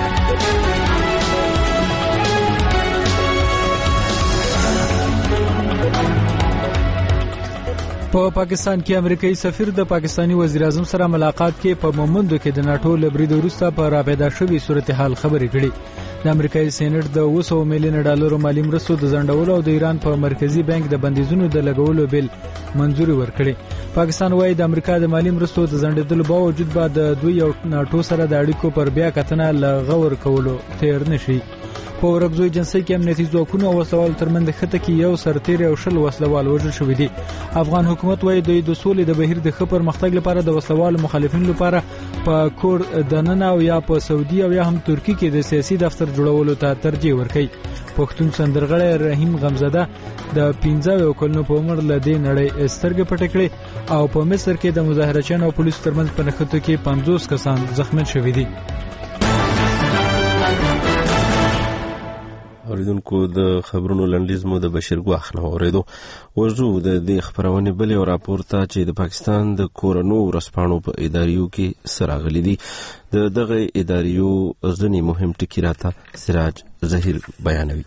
په پاکستان کې امریکایي سفیر د پاکستانی وزیر اعظم سره ملاقات کې په مومندو کې د ناتو له برید وروسته په رابطه شوې صورتحال خبرې کړې. د امریکایي سېنات د 200 میلیون ډالرو مالی مرستو د ځنډولو او د ایران په مرکزی بانک د بندیزونو د لګولو بیل منځوري ورکړې. پاکستان وايي د امریکا د مالی مرستو د ځنډېدلو باوجود به د دوی او ناتو سره د اړیکو پر بیا کتنه لغور کولو تیر نشي. په ورکزوی جنسي کې امنیتي ځواکونو او وسلوال ترمنځ خطه کې یو سرتیر او شل وسلوال وژل شوی دي. افغان حکومت وايي د سولې د بهیر د ښه پرمختګ لپاره د وسلوال مخالفینو لپاره په کور دننه او یا په سعودي او یا هم ترکی کې د سیاسي دفتر جوړولو ته ترجیح ورکوي. پښتون سندرغړی رحیم غمزده د 15 کلونو په عمر له دې نړۍ سترګې پټې کړې او په مصر کې د مظاهرچیانو او پولیسو ترمنځ په نښتو کې 50 کسان زخمي شوي دي. اوریدونکو د خبرونو لنډیز مو د بشیر ګواخ نه اوریدو. ورځو د دې خبرونه بلې او راپور ته چې د پاکستان د کورونو ورسپانو په اداریو کې سراغلي دي. د دغه اداریو ځینې مهم ټکي راته سراج ظهیر بیانوي.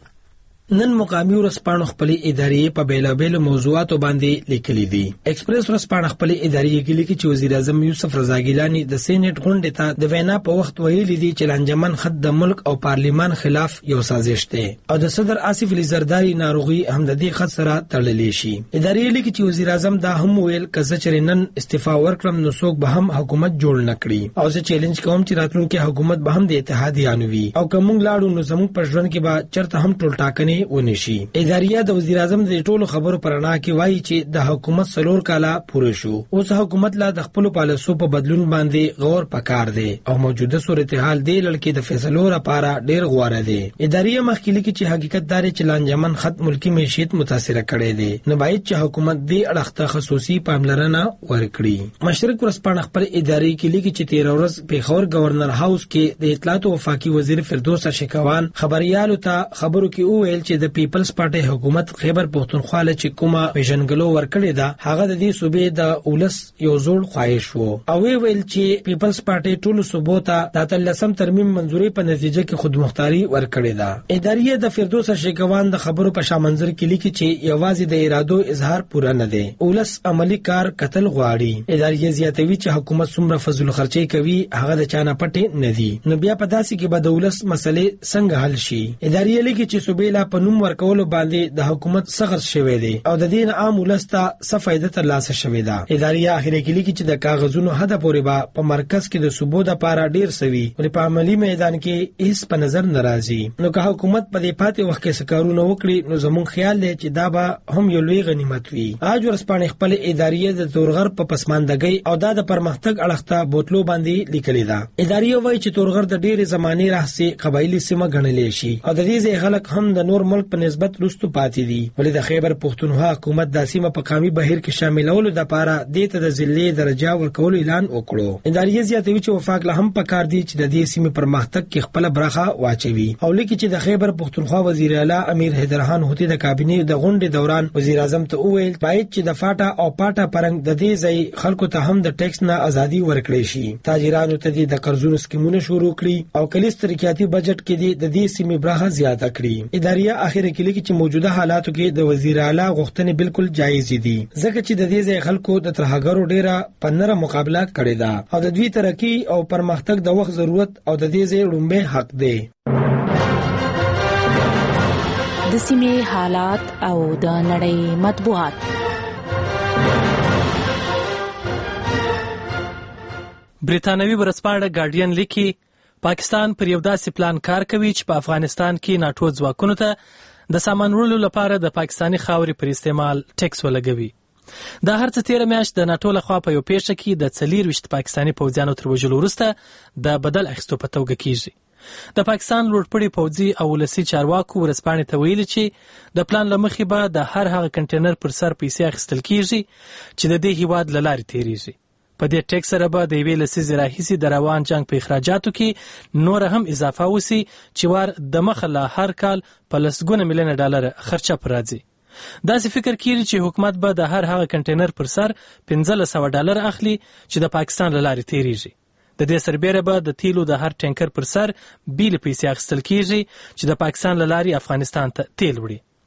نن مقامی ورسپانو خپل ادارې په بیلابیل موضوعاتو باندې لیکلي دي. ایکسپریس ورسپانو خپل ادارې کې لیکي چې وزیر اعظم یوسف رضا ګیلانی د سېنات غونډې ته د وینا په وخت ویلي دي چې لانجمن خط د ملک او پارلیمان خلاف یو سازش دی او د صدر آصف علي زرداری ناروغي هم د دې خط سره تړلې شي. ادارې لیکي چې وزیر اعظم دا هم ویل کزه چې نن استعفا ورکړم نو څوک به هم حکومت جوړ نکړي او زه چیلنج کوم چې راتلونکي حکومت به هم د اتحادیانو وي او کوم لاړو نو زموږ په ژوند کې به چرته هم ټول ټاکنې ونشي. اداریه د وزیر اعظم د ټولو خبرو پرانا کې وایي چې د حکومت سلور کاله پوره شو. اوس حکومت لا د خپل پالیسو په بدلون باندې غور پکار دی او موجوده صورتحال دی لړکې د فیصلو لپاره ډیر غوړه دی. اداریه مخکې کې چې حقیقت دار چې لانجمن خط ملکی معیشت متاثر کړي دي نو باید چې حکومت دې اړخته خصوصي پاملرنه ورکړي. مشرق ورسپانه خپل ادارې کې لیکي چې 13 ورځ پیښور گورنر هاوس کې د اطلاعات او وفاقي وزیر فردوس شکوان خبريالو ته خبرو کې وویل چې د پیپلز پارټي حکومت خیبر پښتونخوا له چې کومه پیژنګلو ورکړی دا هغه د دې صوبې د اولس یو زوړ خواهش وو او ویل چې پیپلز پارټي ټول صوبو ته د 13 ترمیم منځوري په نتیجه کې خودمختاري ورکړی دا. اداریه د فردوس شکوان د خبرو په شامنځر کې لیکي چې یوازې د ارادو اظهار پوره نه دی اولس عملی کار قتل غواړي. اداریه زیاتوي چې حکومت څومره فضل خرچي کوي هغه د چانه پټي نه دي نو بیا په داسې کې به د اولس مسلې څنګه حل شي. اداریه لیکي چې صوبې لا په نوم ورکول باندې د حکومت سخت شوی دی او د دین عام ولسته څه فائدہ ترلاسه شوی ده. اداریه اخر کې لیکي چې د کاغذونو حد پورې به په مرکز کې د صوبو د پاره ډیر سوي او په عملی میدان کې هیڅ په نظر ناراضي. نو که حکومت په دې پاتې وخت کې سکارونه وکړي نو زموږ خیال دی چې دا به هم یو لوی غنیمت وي. اج ورسپانې خپل اداریه د تورغر په پسماندګۍ او د پرمختګ اړخته بوتلو باندې لیکلي ده. اداریه وایي چې تورغر د ډیره زماني راهسي قبایلی سیمه غنلې شي او د دې خلک هم د نور ملک په نسبت رستو پاتې دي ولې د خیبر پښتونخوا حکومت د سیمه په قومي بهیر کې شاملولو د لپاره د ته د ذلې درجه ورکول اعلان وکړو. اداریه زیاتوي چې وفاق له هم پکار دي چې د دې سیمه پر مختګ کې خپل برخه واچوي او لیکي چې د خیبر پښتونخوا وزیر اعلی امیر حیدرخان هوتی د کابینې د غونډې دوران وزیر اعظم ته وویل باید چې د فاټا او پاټا پرنګ د دې ځای خلکو ته هم د ټیکس نه ازادي ورکړي شي. تاجرانو ته د قرضونو سکیمونه شروع کړي او کلیس ترقیاتي بجټ کې د دې سیمه برخه زیاته کړي. اداریه اخر کې لیکي چې موجوده حالاتو کې د وزیر اعلی غوښتنې بالکل جایز دي ځکه چې د دې ځای خلکو د ترهګرو ډیره پنره مقابله کړې ده او د دوی ترقی او پرمختګ د وخت ضرورت او د دې ځای لومبه حق دی. د سیمې حالات او د نړۍ مطبوعات. بریتانوي ورځپاڼه ګارډین لیکي پاکستان پر یو داسې پلان کار کوي چې په افغانستان کې ناټو ځواکونو ته د سامان وړلو لپاره د پاکستانی خاورې پر استعمال ټیکس ولګوي. دا هر څه تیر میاشت د ناټو لخوا په یو پیښه کې د 24 پاکستانی پوځیانو تر وژلو وروسته د بدل اخیستو په توګه کیږي. د پاکستان لوټپړي پوځي او ولسي چارواکو ورځپاڼې ته ویلي چې د پلان لمخې به د هر هغه کنټینر پر سر پیسې اخیستل کیږي چې د دې هیواد له لارې تیریږي. په دې ټیکس سره به د یوې لسیزې راهیسې د روان جنگ په اخراجاتو کې نور هم اضافه وسی چې ور د مخه له هر کال په لسګونه میلیونه ډالر خرچه پر راځي. داسې فکر کیږي چې حکومت به د هر هغه کنټینر پر سر 1500 ډالر اخلي چې د پاکستان له لارې تیریږي. د دې سربېره به د تیلو د هر ټینکر پر سر بیل پیسې اخیستل کیږي چې د پاکستان له لارې افغانستان ته تیل وړي.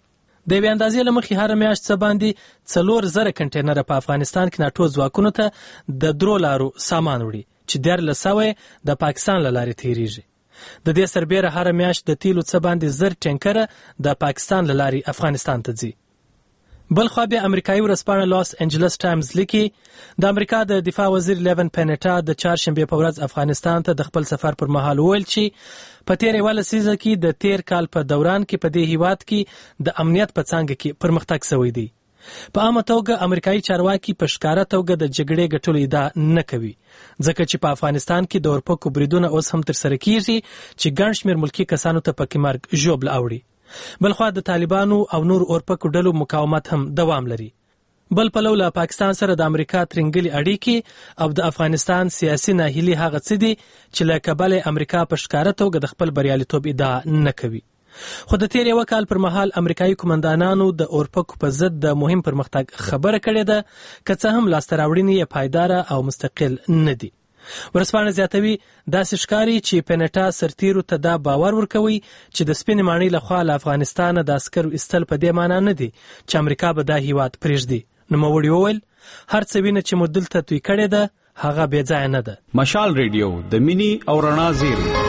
د یوې اندازې له مخې هره میاشت څه باندې 4,000 کنټینره په افغانستان کې ناټو ځواکونو ته د درو لارو سامان وړي چې 1300 د پاکستان له لارې تیریږي. د دې سربیره هره میاشت د تیلو څه باندې 1000 ټینکره د پاکستان له لارې افغانستان ته ځي. بل خوا بیا امریکایي ورځپاڼه لاس انجلس ټایمز لیکي د امریکا د دفاع وزیر لیون پینیټا د چهارشنبې په ورځ افغانستان ته د خپل سفر پر مهال وویل چې په تیر یوه لسیزه کې د تیر کال په دوران کې په دې هیواد کې د امنیت په څانګه کې پرمختګ شوی دی. په عامه توګه امریکایي چارواکي په ښکاره توګه د جګړې ګټلو ادعا نه کوي ځکه چې په افغانستان کې د اورپکو بریدونه اوس هم ترسره کیږي چې ګڼ شمېر ملکي کسانو ته پکې مرګ ژوبل اوړي. بلخوا د طالبانو او نور اورپکو ډلو مقاومت هم دوام لري. بل پلو له پاکستان سره د امریکا ترنګلي اړیکې او د افغانستان سیاسي ناهیلي هغه څه دي چې له کبله امریکا په ښکاره توګه د خپل بریالیتوب ادعا نه کوي. خو د تیر یو کال پر مهال امریکایي قومندانانو د اورپکو په ضد د مهم پرمختګ خبره کړې ده که څه هم لاسته راوړنې یې پایداره او مستقل نه دي. ورځپاڼه زیاتوي داسې ښکاري چې پینیټا سرتیرو ته دا باور ورکوي چې د سپینې ماڼۍ لخوا له افغانستانه د عسکرو ایستل په دې معنا نه دي چې امریکا به دا هیواد پرېږدي. نوموړي وویل هر څه وینه چې مو دلته توی کړې ده هغه بې ځایه نه ده. مشال ریډیو د مینې او رڼا زیری.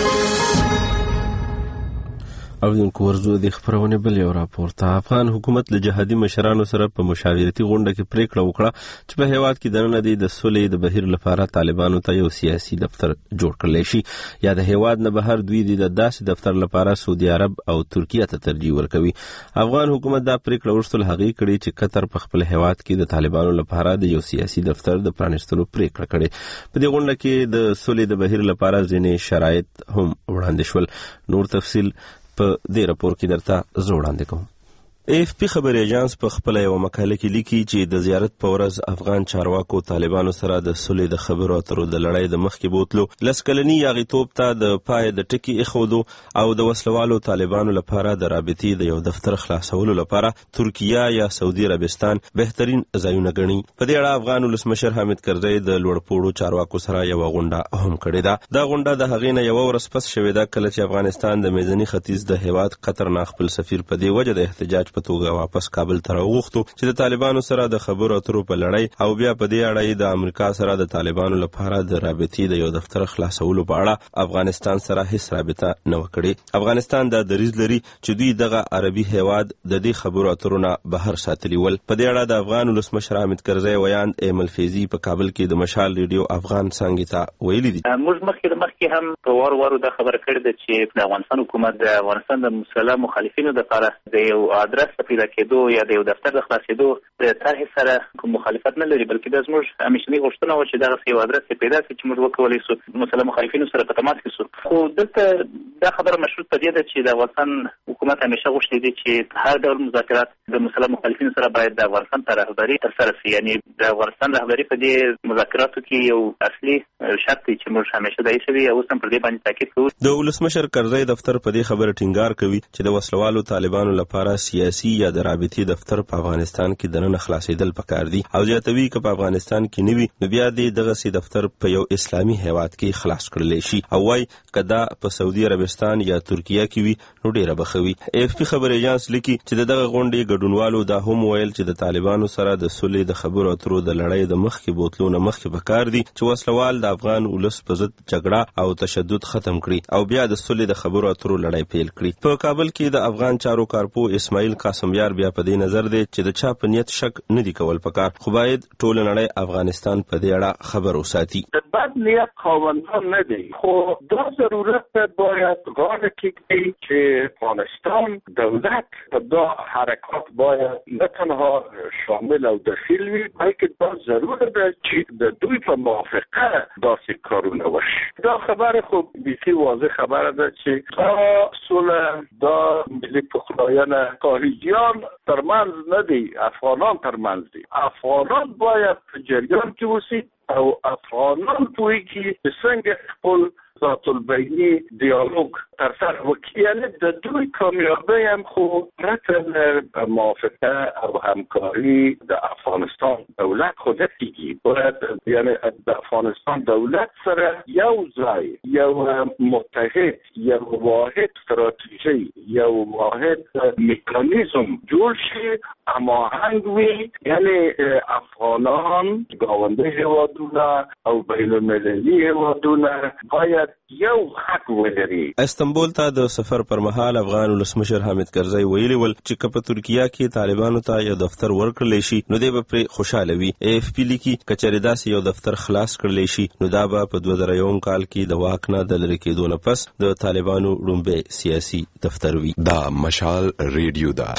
اوریدونکو ورځو د خبرونه بل یو راپور ته افغان حکومت له جهادي مشرانو سره په مشاورتي غونډه کې پریکړه وکړه چې په هیواد کې دننه د سولې د بهیر لپاره طالبانو ته یو سیاسي دفتر جوړ کړل شي یا د هیواد نه بهر دوی د داسې دفتر لپاره سعودي عرب او ترکیه ته ترجیح ورکوي. افغان حکومت دا پریکړه ورسول هغې کړې چې قطر په خپل هیواد کې د طالبانو لپاره د یو سیاسي دفتر د پرانیستلو پریکړه کړې. په دې غونډه کې د سولې د بهیر لپاره ځینې شرایط هم وړاندې شول. نور تفصیل په دې راپور کې درته زه وړاندې کوم. AFP خبري اژانس په خپل یو مقاله کې لیکي چې د زیارت په ورځ افغان چارواکو طالبانو سره د سولې د خبرو اترو د لړۍ د مخکې بوتلو لسکلنی یاغیتوب ته د پای د ټکی اخودو او د وسلوالو طالبانو لپاره د رابطې د یو دفتر خلاصولو لپاره ترکیه یا سعودي عربستان بهترین ځایونه ګڼي. په دې اړه افغان ولسمشر حامد کرزی د لوړپوړو چارواکو سره یو غونډه هم کړې ده. دا غونډه د هغې نه یو ورځ پس شوې ده کله چې افغانستان د میزني ختیځ د هیواد قطر نه خپل سفیر په دې وجه د احتجاج په توګه واپس کابل ته راوغوښتو چې د طالبانو سره د خبرو اترو په لړۍ او بیا په دې اړه د امریکا سره د طالبانو لپاره د رابطې د یو دفتر خلاصولو په اړه افغانستان سره هیڅ رابطه نه وکړي. افغانستان دا دریځ لري چې دوی دغه عربي هیواد د دې خبرو اترو نه بهر ساتلی ول. په دې اړه د افغان ولسمشر حامد کرزی ویاند ایمل فیضی په کابل کې د مشال ریډیو افغان څنګه ته ویلي دي. موږ مخکې هم په وارو دا خبره کړې ده چې د افغانستان حکومت د افغانستان د مسلح مخالفینو لپاره د یو ادرس پیدا کېدو یا د یو دفتر د خلاصېدو د طرحې سره کوم مخالفت نه لري بلکې دا زموږ همیشنۍ غوښتنه وه چې دغسې یو ادرس پیدا کړي چې موږ وکولی سو مسلح مخالفینو سره په تماس کې سو. خو دلته دا خبره مشروط په دې ده چې د افغانستان حکومت همیشه غوښتي دي چې هر ډول مذاکرات د مسلح مخالفینو سره باید د افغانستان ته رهبري ترسره سي. یعنې د افغانستان رهبري په دې مذاکراتو کې یو اصلي شرط دی چې موږ همیشه دا ایښی وي او اوس هم پر دې باندې تاکید کوو. د ولسمشر کرزی دفتر په دې خبره ټینګار کوي چې د وسلوالو طالبانو لپاره سیاسي یا د رابطې دفتر په افغانستان کې دننه خلاصېدل پکار دي او زیاتوي که په افغانستان کې نه وي نو بیا دغسې دفتر په یو اسلامي هیواد کې خلاص کړلی شي او وایي که دا په سعودي عربستان یا ترکیه کې وي نو ډېره به ښه وي. AFP خبري اژانس لیکي چې د دغه غونډې ګډونوالو دا هم ویل چې د طالبانو سره د سولې د خبرو اترو د لړۍ د مخکې بوتلو نه مخکې پکار دي چې وسلوال د افغان ولس په ضد جګړه او تشدد ختم کړي او بیا د سولې د خبرو اترو لړۍ پیل کړي. په کابل کې د افغان چارو کارپو اسماعیل قاسمیار بیا په دې نظر دی چې د چا په نیت شک نه دی کول پکار خو باید ټول نړۍ افغانستان په دې اړه خبر وساتي. د بد نیت خاوندان نه دی خو دا ضرورت باید غاړه کېږدي چې افغانستان دولت په دا حرکات باید نه تنها شامل او دخیل وي بلکې دا ضرور ده چې د دوی په موافقه داسې کارونه وشي. دا خبر خو بیخي واضح خبره ده چې دا سوله دا ملي پخلاینه خارجیان ترمنځ نه دی افغانان ترمنځ دي. افغانان باید په جریان کې اوسي او افغانان پوهیږي چې څنګه خپل ذات البینی دیالوگ ترسر وکړي. یعنی د دوی کامیابی هم خو پرته له موافقه او همکاری د افغانستان دولت خو نه کیږي. باید یعنی د افغانستان دولت سره یو ځای، یو متحد، یو واحد استراتیژي، یو واحد میکانیزم جوړ شي، هماهنګ وي. یعنی افغانان، ګاونډي هیوادونه او بین المللي هیوادونه باید یو حق ولري. استنبول ته د سفر پر مهال افغان ولسمشر حامد کرزی ویلي ول چې که په ترکیه کې طالبانو ته یو دفتر ورکړل شي نو دوی به پرې خوشاله وي. AFP لیکي کچېرې داسې یو دفتر خلاص کړل شي نو دا به په 2001 کال کې د واک نه د لرې کېدو نه پس د طالبانو لومړی سیاسي دفتر وي. دا مشال ریډیو دا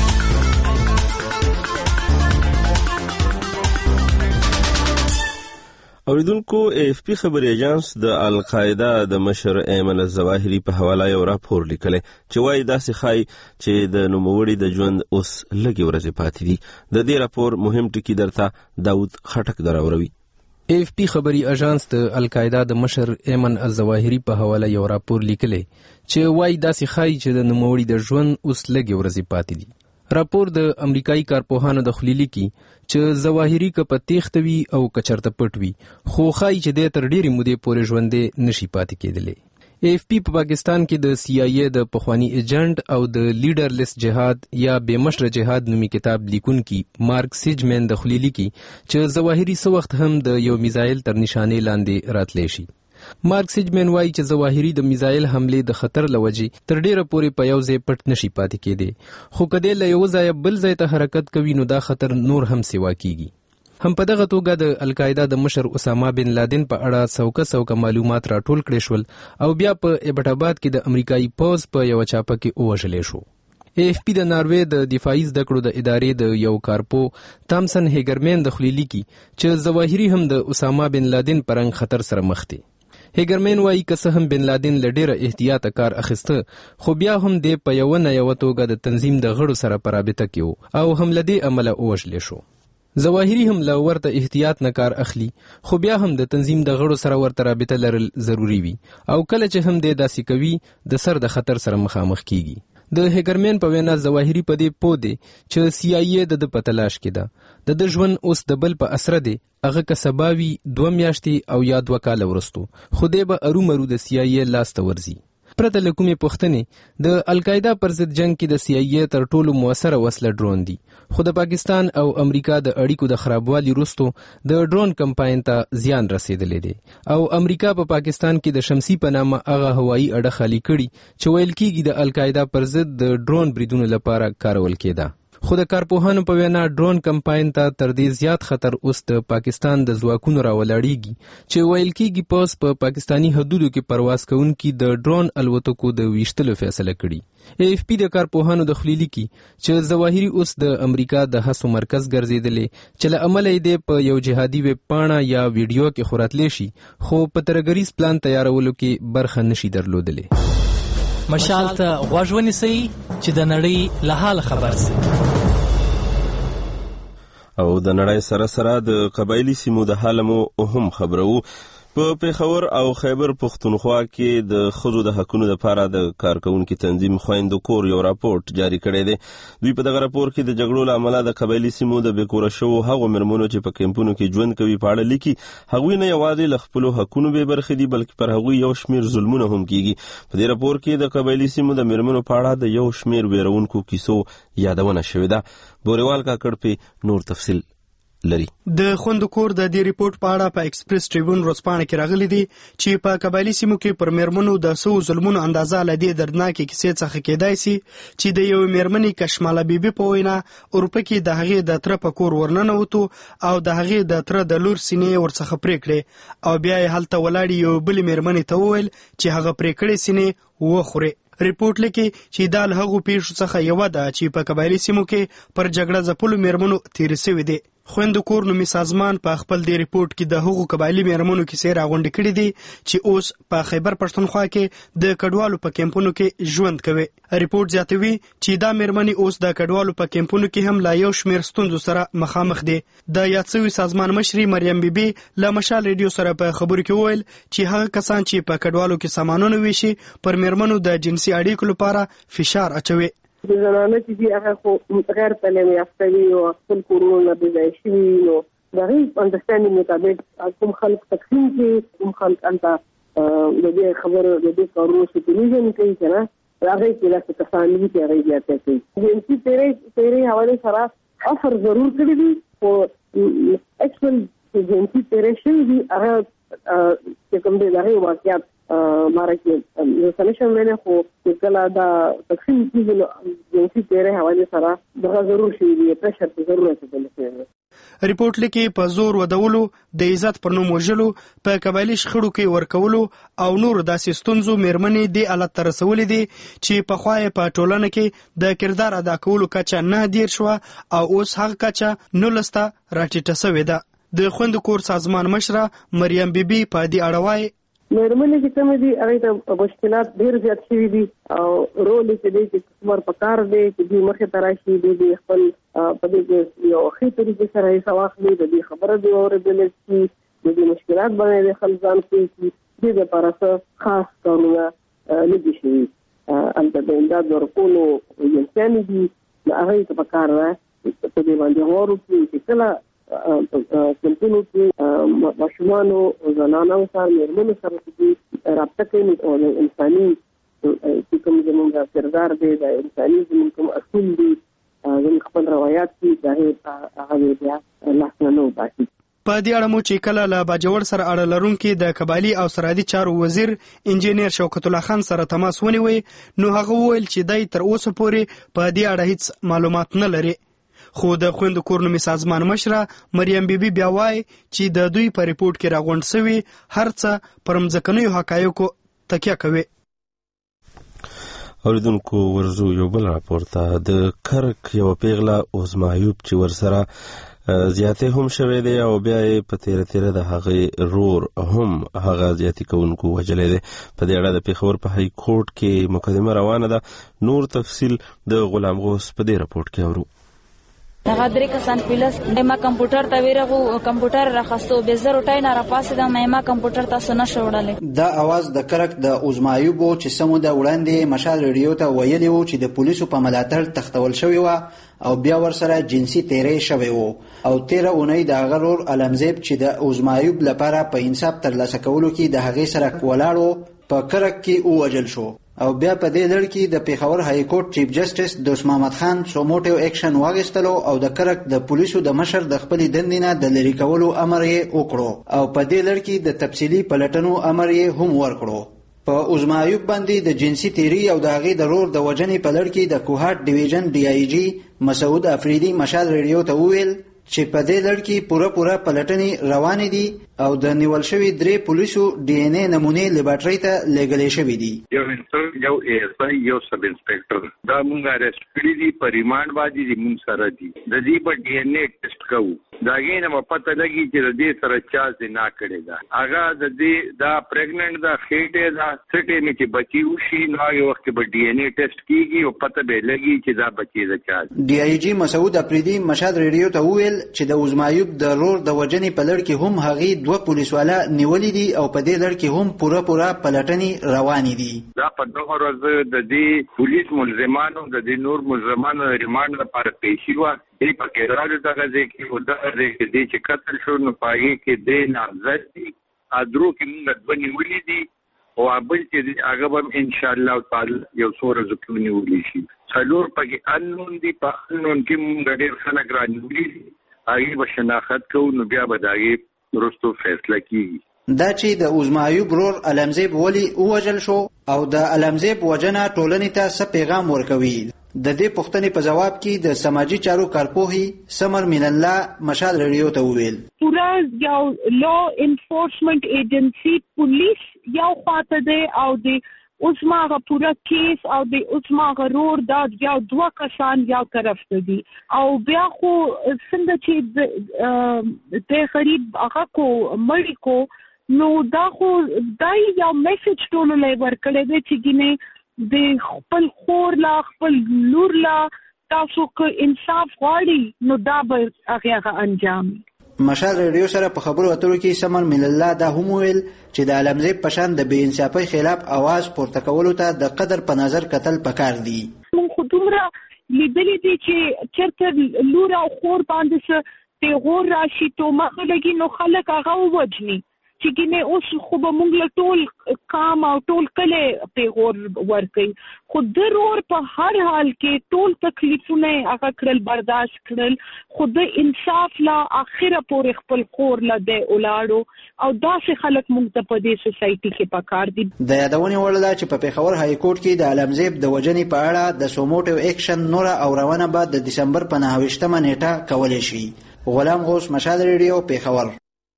اوریدونکو AFP خبري ایجانس د القاعده د مشر ایمن الظواهری په حواله یو راپور لیکلی چې وايي داسې ښایي چې د نوموړي د ژوند اوس لږې ورځې پاتې دي. د دې راپور مهم ټکي درته داود خټک دراوروي. AFP خبري اژانس د القاعده د مشر ایمن الظواهری په حواله یو راپور لیکلی چې وايي داسې ښایي چې د نوموړي د ژوند اوس لږې ورځې پاتې دي. راپور د امریکایي کارپوهانو د خلیلی کی چې ظواهری که په تیښته وي او کچرته پټ وي خو ښایي چې د تر ډېرې مودې پورې ژوندې نشي پاتې کېدلی. AFP په پاکستان کې د CIA د پخوانی ایجنټ او د لیډرلیس جهاد یا بېمشره جهاد نومي کتاب لیکونکي مارک سیجمن د خلیلی کی چې ظواهری څه وخت هم د یو میزایل تر نشانې لاندې راتلی شي. مارک سیجمن وایي چې ظواهری د میزایل حملې د خطر لوجې تر ډیره پورې په یو ځای پټ نشي پاتې کېدی، خو کله له یو ځای بل ځای ته حرکت کوي نو دا خطر نور هم سیوا کیږي. هم په دغه توګه د القاعده د مشر اسامه بن لادن په اړه څوکه معلومات راټول کړي شول او بیا په ایبټ آباد کې د امریکایي پوز په یو چاپه کې وژل شو. AFP د ناروې د دفاعي زده کړو د ادارې د یو کارپو تامسن هیګرمن د خلیلی کی چې ظواهری هم د اسامه بن لادن پرنګ خطر سره مخ دي. هیګرمن وایي که څه هم بن لادن له ډیره احتیاطه کار اخیسته خو بیا هم د په یو نه یو توګه د تنظیم د غړو سره په رابطه کې او هم لدی عمله وژل شو. ظواهری هم له ورته احتیاط نه کار اخلي خو بیا هم د تنظیم د غړو سره ورته رابطه لرل ضروری وي او کله چې هم د داسې کوي د سر د خطر سره مخامخ کیږي. د هیګرمن په وینا ظواهری په دې پوه دی چې CIA د په تلاش کې ده، د ژوند اوس د بل په اثر دی، هغه که سباوي 2 میاشتې او یا 2 کال ورستو خو دی به ارومرو د CIA لاس ته ورځي. پرته له کومې پوښتنې د القاعده پر ضد جنگ کې د CIA تر ټولو موثره وسله ډرون دی، خو د پاکستان او امریکا د اړیکو د خرابوالي وروسته د ډرون کمپاین ته زیان رسیدلی دی او امریکا په پاکستان کې د شمسي په نامه هغه هوایي اډه خالي کړي چې ویل کېږي د القاعده پر ضد د ډرون بریدونو لپاره کارول کېده. خو د کارپوهانو په وینا ډرون کمپاین ته تر دې زیات خطر اوس د پاکستان د ځواکونو راولاړیږي چې ویل کېږي پوس په پاکستانی حدودو کې پرواز کوونکي د ډرون الوتکو د ویشتلو فیصله کړي. AFP د کارپوهانو د خلیلی کی چې ظواهری اوس د امریکا د هڅو مرکز ګرځیدلی چې له امله یې په یو جهادي ویب پاڼه یا ویډیو کې خوراتلی شي خو په ترګریز پلان تیارولو کې برخه نشي درلودلی. مشال ته غوږ ونیسئ چې د نړۍ له حاله خبر شئ. او د نړۍ سره سره د قبایلی سیمو د حال مو هم خبرو. په پیښور او خیبر پښتونخوا کې د ښځو د حقونو لپاره د کارکونکو تنظیم خویندو کور یو راپورټ جاری کړی دی. دوی په دغه راپور کې د جګړو له امله د قبایلی سیمو د بیکوره شوو هغو مېرمنو چې په کیمپونو کې ژوند کوي په اړه لیکي. هغوی نه یوازې له خپلو حقونو بې برخې دي بلکې پر هغوی یو شمېر ظلمونه هم کیږي. په دې راپور کې د قبایلی سیمو د مېرمنو په اړه د یو شمېر ویرونکو کیسو یادونه شوې ده. بوریوال کاکړ په نور تفصیل لري. د خوندو کور د دې ریپورت په اړه په ایکسپریس ټریبون ورځپاڼه کې راغلي دي چې په قبایلی سیمو کې پر مېرمنو د سو ظلمونو اندازه لدې دردناکې کیسې څخه کېدای شي چې د یو مېرمنې کشماله بیبي په وینا اروپا کې د هغې د تره په کور ورننوتو او د هغې د تره د لور سینې ورڅخه پرې کړې او بیا یې هلته ولاړې یو بلې مېرمنې ته وویل چې هغه پرې کړې سینې وخورې. ریپورت لیکي چې دا له هغو پیښو څخه یوه ده چې په قبایلی سیمو کې پر جګړه ځپلو مېرمنو تېرې سوې دي. خويندو کور نومي سازمان په خپل دی ریپورت کې د هغو قبایلی میرمنو کیسې راغونډې کړې دي چې اوس په خیبر پښتونخوا کې د کډوالو په کیمپونو کې ژوند کوي. ریپورت زیاتوي چې دا میرمنې اوس د کډوالو په کیمپونو کې هم لا یو شمېر ستونزو سره مخامخ دي. د یاد شوي سازمان مشري مریم بیبي له مشال ریډیو سره په خبرو کې وویل چې هغه کسان چې په کډوالو کې سامانونه ویشي پر میرمنو د جنسي اړیکو لپاره فشار اچوي. د زنانه چې دي هغه خو غیر تعلیم یافته وي او خپل کورونه نه بېځایه شوي نو د هغې انډرسټینډینګ مطابق کوم خلک تقسیم کړي کوم خلک هلته د دې خبرو د دې کارونو سوپرویژن کوي که نه هغې کې داسې کسان دي چې هغې زیاته کوي. جنسي تیرې حوالې سره افر ضرور کړي دي خو اکچوال چې جنسي تیرې شوي دي هغه چې کوم دی د هغې واقعیت ماره کې زه نشم ویلی خو چې کله دا تقسیم کېږي نو جنسي تیرې حوالې سره دغه ضرور شوي دي پرشر ته ضرور رسېدلی شوی دی. ریپورت لیکي په زور ودولو د عزت پر نوم وژلو په قبایلي شخړو کې ورکولو او نور داسې ستونزو میرمنې دې حالت ته رسولې دي چې پخوا یې په ټولنه کې د کردار ادا کولو کچه 9 شوه او اوس هغه کچه 19 ته راټیټه سوې ده. د خویندو کور سازمان مشره مریم بیبي په دې اړه وایي میرمنې چې کومې دي هغې ته مشکلات ډېر زیات شوي دي او رول یې چې دی چې څومره پکار دی چې دوی مخې ته راشي دوی خپل په دې کې یو ښې طریقې سره حصه واخلي د دې خبره دې واورېدلی شي د دې مشکلات باندې د خلک ځان پوه کړي دې دپاره څه خاص کارونه نه دي شوي. هلته د امداد ورکولو ایجنسیانې دي نو هغې ته پکار ده په دې باندې غور وکړي چې کله کمپونو کې ماشومانو زنانو سره میرمنو سره چې رابطه کوي او د انساني چې کوم زموږ کردار دی د انساني زموږ کوم اصول دي زموږ خپل روایات دي د هغې بیا لاس نه وباسي. په دې اړه مو چې کله له باجوړ سره اړه لرونکي د قبایلي او سرحدي چارو وزیر انجینیر شوکت الله خان سره تماس ونیوی نو هغه وویل چې دی تر اوسه پورې په دې اړه هیڅ معلومات نه لري. خو د خویندو کور نومي سازمان مشره مریم بیبي بیا وایي چې د دوی په ریپورت کې راغونډ سوي هر څه پر مځکنیو حقایقو تکیه کوي. اوریدونکو ورزو یو بل راپور ته د کرک یو پیغله عظما ایوب چې ورسره زیاتې هم شوی دی او بیا یې په تیره د هغې رور هم هغه زیاتې کوونکو وژلی دی. په دې اړه د پېښور په های کورټ کې مقدمه روانه ده. نور تفصیل د غلام غوث په دې راپورټ کې اورو. هغه درې کسان پولیس ما کمپیوټر ته ویرغو کمپیوټر راخستو به زه روټای نه راپاسې د ما کمپیوټر تاسو نه شوړل. دا आवाज د کرک د عظما ایوب چې سمو د وړاندې مشال ریډیو ته ویلی وو چې د پولیسو په ملاتړ تختول شوی و او بیا ورسره جنسي تیرې شوی وو او 13 اونۍ د غرور علمزیب چې د عظما ایوب لپاره په انصاف ترلاسه کولو کې د هغې سره ولاړو په کرک کې ووژل شو او بیا په دې لړ کې د پېښور های کورټ چیف جسټس دوست محمد خان سوموټیو اکشن واغستلو او د کرک د پولیسو د مشر د خپل دندې نه د لری کولو امر یې وکړو او په دې لړ کې د تفصیلی پلټنو امر یې هم ورکړو. په عظما ایوب باندې د جنسي تیری او د هغې د رور د وجنې په لړ کې د کوهاټ ډیویژن ډي آی جی مسعود افریدي مشال ریډیو ته وویل چې په دې لړ کې پوره پلټنې روانې دي او د نیول شوي 3 پولیسو ډي ان اے نمونې لیبارټرۍ ته لېږلې شوي دي. یو انسپکټر یو ای اس آی یو سب انسپکټر دا مونږ اریسټ کړي دي په ریمانډ باندې دي مونږ سره دي د دې په ډي ان اے ټیسټ کوو دا غي نه پته لګي چې د دې سره چا زنا کړي دا هغه د دې دا پریګننټ دا خېټه دا سټې نه چې بچي وشي نو یو وخت به ډي ان اے ټیسټ کیږي او پته به لګي چې دا بچي د چا. ډي آی جی مسعود افریدي مشهد ریډیو ته وویل چې د عظما ایوب د رور د وجنې په لړ کې هم هغې 2 پولیسوالا نیولې دي او په دې لړ کې هم پوره پلټنې روانې دي. دا په دغه ورځ د دې پولیس ملزمانو د دې نور ملزمانو ریمانډ لپاره پیښې وه دې په کې راځي دغه ځای کې او دغه ځای کې دې چې قتل شو نو په هغې کې دې نامزد دي ادرو کې موږ 2 نیولې دي او بل چې هغه به انشاءالله تعالی یو څو ورځو کې نیولې شي. 4 پکې انون دي په انون کې موږ ډېر خلک را نیولي دي هغې به شناخت کوو نو بیا به د هغې وروستو فیصله کیږي. دا چې د عظما ایوب رور علمزیب ولی ووژل شو او د علمزیب وجنه ټولنې ته څه پیغام ورکوي د دې پوښتنې په جواب کې د سماجی چارو کارپوهي سمر من الله مشال ریډیو ته وویل پورا یو لا انفورسمنت ایجنسی پولیس یو خاطر دی او د اوس ماغه پورا کیس او د اوس ماغه رور دا یو دوه کسان یو طرف ته دي او بیا خو څنګه چې د غریب هغه کو مړی کو نو دا خو دای یو میسج ټول له ورکړې دی چې ګینه د خپل خور لا خپل لور لا تاسو که انصاف غواړي نو دا به هغه انجام. مشال ریډیو سره په خبرو اترو کې سمر مل الله دا هم ویل چې د علمزی په شان د بې انصافۍ خلاف आवाज پورته کولو ته د قدر په نظر کتل پکار دي. مونږ خو دومره لیدلې دي چې چېرته لور او خور باندې څه پیغور راشي تومه لګي نو خلک هغه ووجني چې ګینه اوس خو به مونږ له ټول کام او ټول کله پیغور ورکوي خو د رور په هر حال کې ټول تکلیفونه هغه کړل برداشت کړل خو د انصاف لا اخره پورې خپل خور لا د اولاړو او داسې خلک مونږ ته په دې سوسایټي کې پکار دي. د یادونې وړ ده چې په پېښور های کورټ کې د علمزیب د وژنې په اړه د سوموټو اکشن نوره او روانه به د دسمبر په 9 نیټه کولی شي. غلام غوث، مشال ریډیو، پېښور.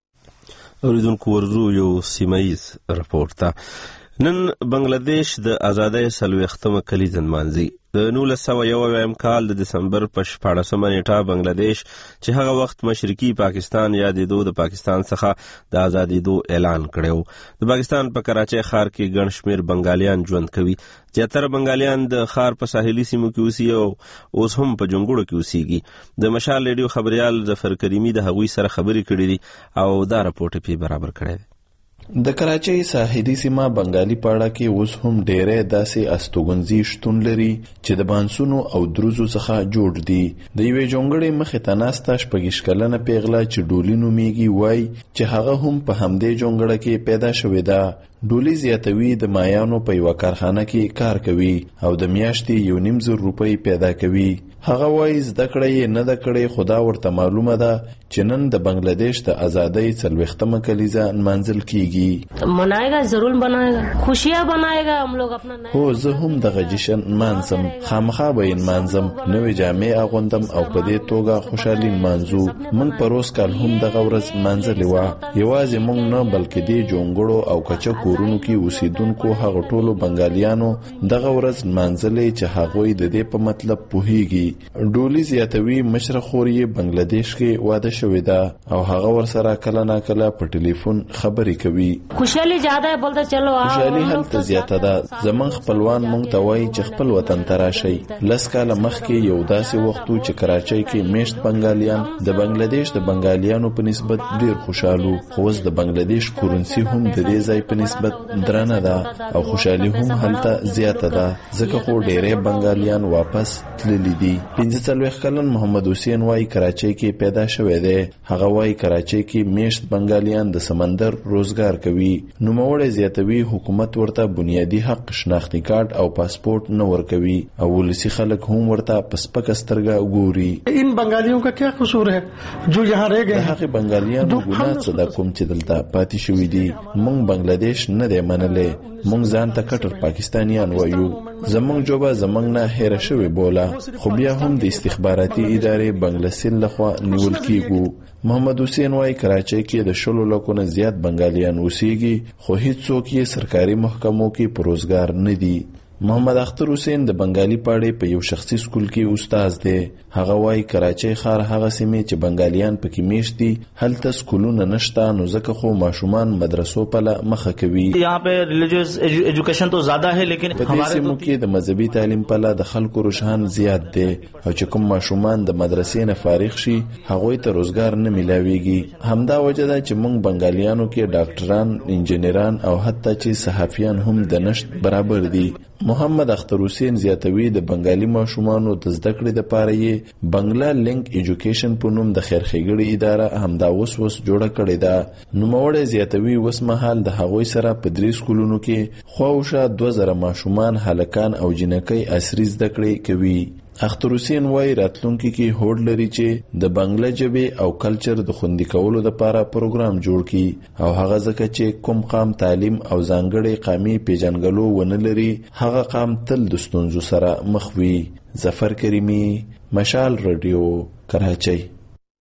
اوریدونکو ورزو یو سیمایز رپورټ ته نن بنگلاديش د ازادۍ 40مه کلیزه نمانځي. د 1901 کال د دسمبر په 14 نیټه بنگلاديش چې هغه وخت مشرقي پاکستان یادېدو د پاکستان څخه د ازادېدو اعلان کړو. د پاکستان په کراچۍ ښار کې ګڼ شمېر بنگالیان ژوند کوي. زیاتره بنگالیان د ښار په ساحلي سیمو کې اوسي او اوس هم په جونګړو کې اوسېږي. د مشال ریډیو خبريال ظفر کریمي د هغوی سره خبرې کړې دي او دا رپورټ یې برابر کړی دی. د کراچۍ ساحلي سیمه بنگالي پاړه کې اوس هم ډېرې داسې استوګنځي شتون لري چې د بانسونو او دروزو څخه جوړ دي. د یوې جونګړې مخې ته ناسته 6 کلنه پیغله چې ډولي نومیږي وایي چې هغه هم په همدې جونګړه کې پیدا شوې ده. ډولي زیاتوي د مایانو په یوه کارخانه کې کار کوي او د میاشتې 1.5 روپۍ پیدا کوي. هغه وایي زده کړه یې نه ده کړې خو دا ورته معلومه ده چې نن د بنگلاديش د ازادۍ 40مه کلیزه نمانځل کیږي. منائے ضرور بنائے گا، خوشیاں بنائے گا. ہم لوگ اپنا هو زه هم دغه جشن نمانځم، خامخا به یې نمانځم، نوې جامې اغوندم او په دې توګه خوشحالي نمانځو. موږ په روز کال هم دغه ورځ نمانځلې وه. یوازې موږ نه بلکې دې جونګړو او کچه کورونو کې اوسېدونکو هغه ټولو بنگالیانو دغه ورځ نمانځلې چې هغوی د دې په مطلب پوهیږي. ډولی زیاتوي مشره خور یې بنگلاديش کې واده شوې ده او هغه ورسره کله نا کله په ټلیفون خبرې کوي. خوشحالي زیاده بولته چلو خوشحالي هلته زیاته ده. زمون خپلوان مونږ ته وایي چې خپل وطن ته راشئ. 10 کاله مخکې یو داسې وخت چې کراچۍ کې میشت بنگالیان د بنگلاديش د بنگالیانو په نسبت ډیر خوشحالو خو اوس د بنگلاديش کورنسي هم د دې ځای په نسبت درنه ده او خوشحالي هم هلته زیاته ده ځکه خو ډیرې بنگالیان واپس تللی دي. 45 کلن محمد حسین وای کراچۍ کې پیدا شوی دی. هغه وای کراچۍ کې میشت بنگالیان د سمندر روزګار کوي. نوموړی زیاتوي حکومت ورته بنیادی حق شناختی کارت او پاسپورت نه ورکوي او ولسی خلک هم ورته په سپکه سترګه ګوري. ان بنگالیوں کا کیا قصور ہے جو یہاں رہ گئے؟ هغه بنگالیانو ګناه څه ده کوم چې دلته پاتې شوي دي. موږ بنگلاديش نه دی منلې، موږ ځان ته کټر پاکستانیان وایو. زمونږ جوبه زمونږ نه هېره شوې بوله خو بیا هم د استخباراتي ادارې بنگلسین لخوا نیول کیږو. محمد حسین وای کراچۍ کې د 10 لکو نه زیات بنگالیان اوسېږي خو هیڅوک یې سرکاري محکمو کې په روزګار نه دي. محمد اختر حسین د بنگالي پاړې په یو شخصي سکول کې استاد دی. هغه وای کراچۍ ښار هغه سیمې چې بنگالیان پکې میشت دي هلته سکولونه نشته نو ځکه خو ماشومان مدرسو په مخه کوي. یہاں پہ ریلیجیس ایجوکیشن تو زیادہ ہے لیکن په دې سیمو کې د مذهبي تعلیم په لاره د خلکو رجحان زیات دی او چې کوم ماشومان د مدرسې نه فارغ شي هغوی ته روزګار نه ملاويږي. همدا وجه ده چې موږ بنگالیانو کې ډاکټران، انجنیران او حتی چې صحافیان هم د نشت برابر دي. محمد اختر حسین زیاتوي د بنگالي ماشومانو د زده کړې لپاره یې بنگلا لینک ایجوکیشن په نوم د خیرخېګړې اداره همدا اوس جوړه کړې ده. نوموړی زیاتوي اوس مهال د هغوی سره په 3 سکولونو کې خواوشا 2000 ماشومان هلکان او جنکۍ عصري زده کړې کوي. اختر حسین وای راتلونکي کې هوډ لري چې د بنگلا ژبې او کلچر د خوندي کولو لپاره پروګرام جوړ کړي او هغه ځکه چې کوم قام تعلیم او ځانګړي قامي پیژنګلو ونه لري هغه قام تل د ستونزو سره مخ وي. ظفر کریمی، مشال ریډیو، کراچۍ.